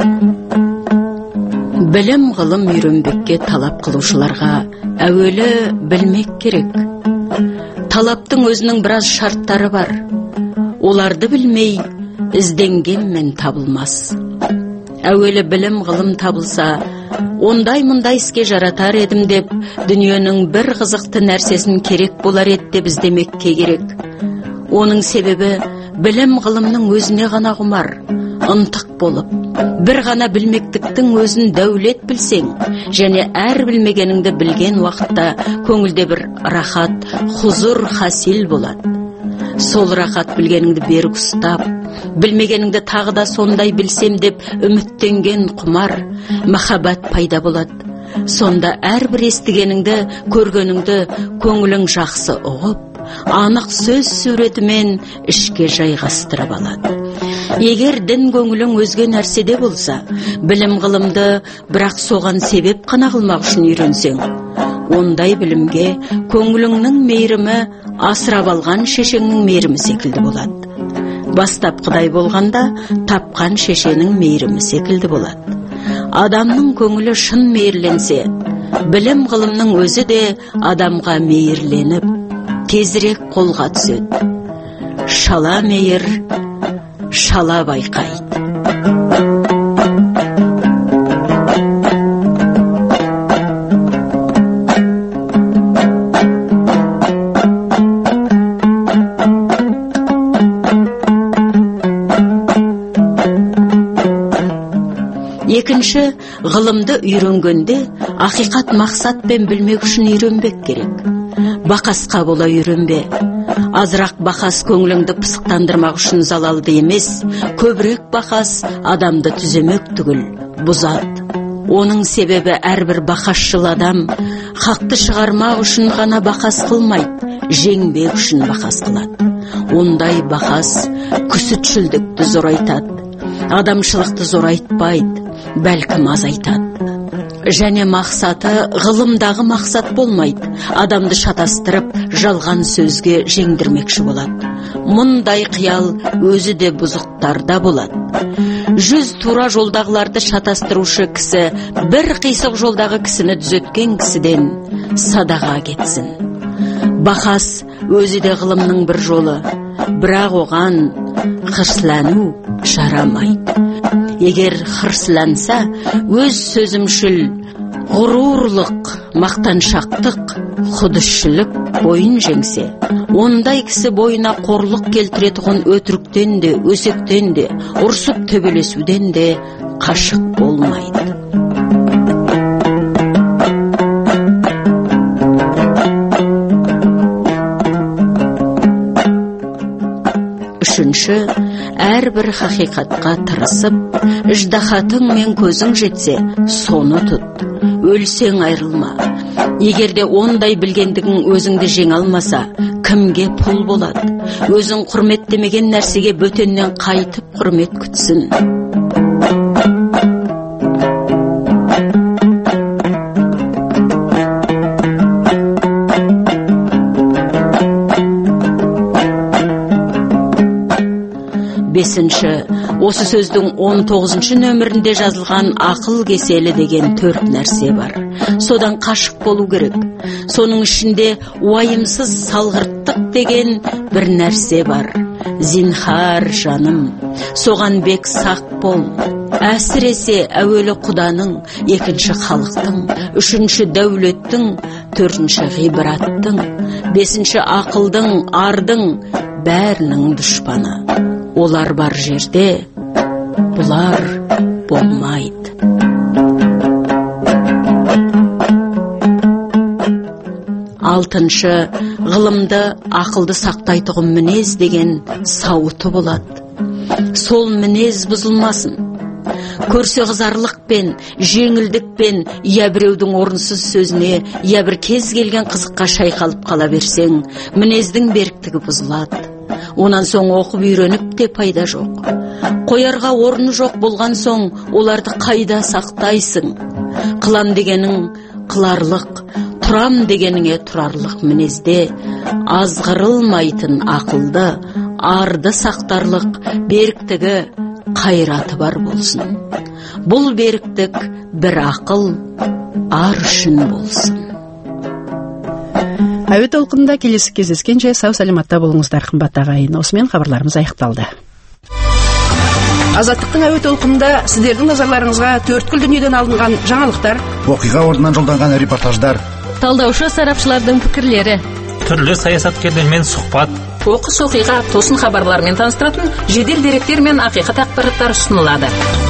Білім ғылым үйренбекке талап қылушыларға әуелі білмек керек. Талаптың өзінің біраз шарттары бар. Оларды білмей, ізденгенмен табылмас. Әуелі білім ғылым табылса, ондай-мұндай іске жаратар едім деп, дүниенің бір қызықты нәрсесін керек болар еді деп іздемекке керек. Оның себебі білім ғылымның өзіне ғана құмар, ынтық болып, бір ғана білмектіктің өзін дәулет білсең, және әр білмегеніңді білген уақытта көңілде бір рахат, хузур хасил болады. Сол рахат білгеніңді берік ұстап, білмегеніңді тағы да сондай білсем деп үміттенген құмар, махаббат пайда болады. Сонда әрбір естігеніңді, көргеніңді көңілің жақсы ұғып, анық сөз суретімен ішке жайғастырып алады. Егер дін көңілің өзге нәрседе болса, білім ғылымды бірақ соған себеп қана қылмақ үшін үйренсең, ондай білімге көңіліңнің мейірімі асырап алған шешеңнің мейірімі секілді болады. Бастапқыдай болғанда тапқан шешенің мейірімі секілді болады. Адамның көңілі шын мейірленсе, білім ғылымның өзі де адамға мейірленіп, тезірек қолға түседі. Шала мейір, шала байқайды. Екінші, ғылымды үйренгенде ақиқат мақсатпен білмек үшін үйренбек керек. Бақасқа бола үйренбе. Азырақ бақас көңіліңді пысықтандырмақ үшін залалды емес, көбірек бақас адамды түземек түгіл, бұзады. Оның себебі әрбір бақасшыл адам хақты шығармақ үшін ғана бақас қылмайды, жеңбек үшін бақас қылады. Ондай бақас күсітшілдікті зорайтады, адамшылықты зорайтпайды, бәлкім азайтады. Және мақсаты ғылымдағы мақсат болмайды, адамды шатастырып, жалған сөзге жеңдірмекші болады. Мұндай қиял өзі де бұзықтарда болады. Жүз тура жолдағыларды шатастырушы кісі бір қисық жолдағы кісіні түзеткен кісіден садаға кетсін. Бақас өзі де ғылымның бір жолы, бірақ оған қырсылану жарамайды. Егер қырсыланса, өз сөзімшіл, ғұрурлық, мақтаншақтық, құдышшілік бойын жеңсе, ондай кісі бойына қорлық келтіретұғын өтіріктен де, өсектен де, ұрсып төбелесуден де қашық болмайды. Үшінші, әрбір хақиқатқа тырысып, ыждахатың мен көзің жетсе, соны тұт. Өлсең айрылма. Егерде ондай білгендігің өзіңді жеңе алмаса, кімге пұл болады? Өзің құрметтемеген нәрсеге бөтеннен қайтып құрмет күтсін. Бесінші, осы сөздің он тоғызыншы нөмірінде жазылған ақыл кеселі деген төрт нәрсе бар. Содан қашық болу керек. Соның ішінде уайымсыз салғырттық деген бір нәрсе бар. Зинхар жаным, соған бек сақ бол. Әсіресе әуелі құданың, екінші халықтың, үшінші дәулеттің, төртінші ғибраттың, бесінші ақылдың, ардың, бәрінің дұшпаны. Олар бар жерде, бұлар болмайды. Алтыншы, ғылымды, ақылды сақтайтұғын мінез деген сауыты болады. Сол мінез бұзылмасын. Көрсе қызарлықпен, жеңілдікпен, я біреудің орынсыз сөзіне, я бір кез келген қызыққа шайқалып қала берсең, мінездің беріктігі бұзылады. Онан соң оқып үйреніп те пайда жоқ. Қоярға орны жоқ болған соң, оларды қайда сақтайсың? Қылам дегенің қыларлық, тұрам дегеніңе тұрарлық мінезде, азғырылмайтын ақылды, арды сақтарлық, беріктігі, қайраты бар болсын. Бұл беріктік бір ақыл, ар үшін болсын. Әуе толқынында келесі кездескенше сау саламатта болыңыздар, қымбатты ағайын. Осымен хабарларымыз аяқталды. Азаттықтың әуе толқынында сіздердің назарларыңызға төрткүл дүниеден алынған жаңалықтар, оқиға орнынан жолданған репортаждар, талдаушы сарапшылардың пікірлері, түрлі саясаткерлермен сұхбат, оқыс оқиға тосын хабарлармен таныстыратын жедел деректер мен ақиқат ақпараттар ұсынылады.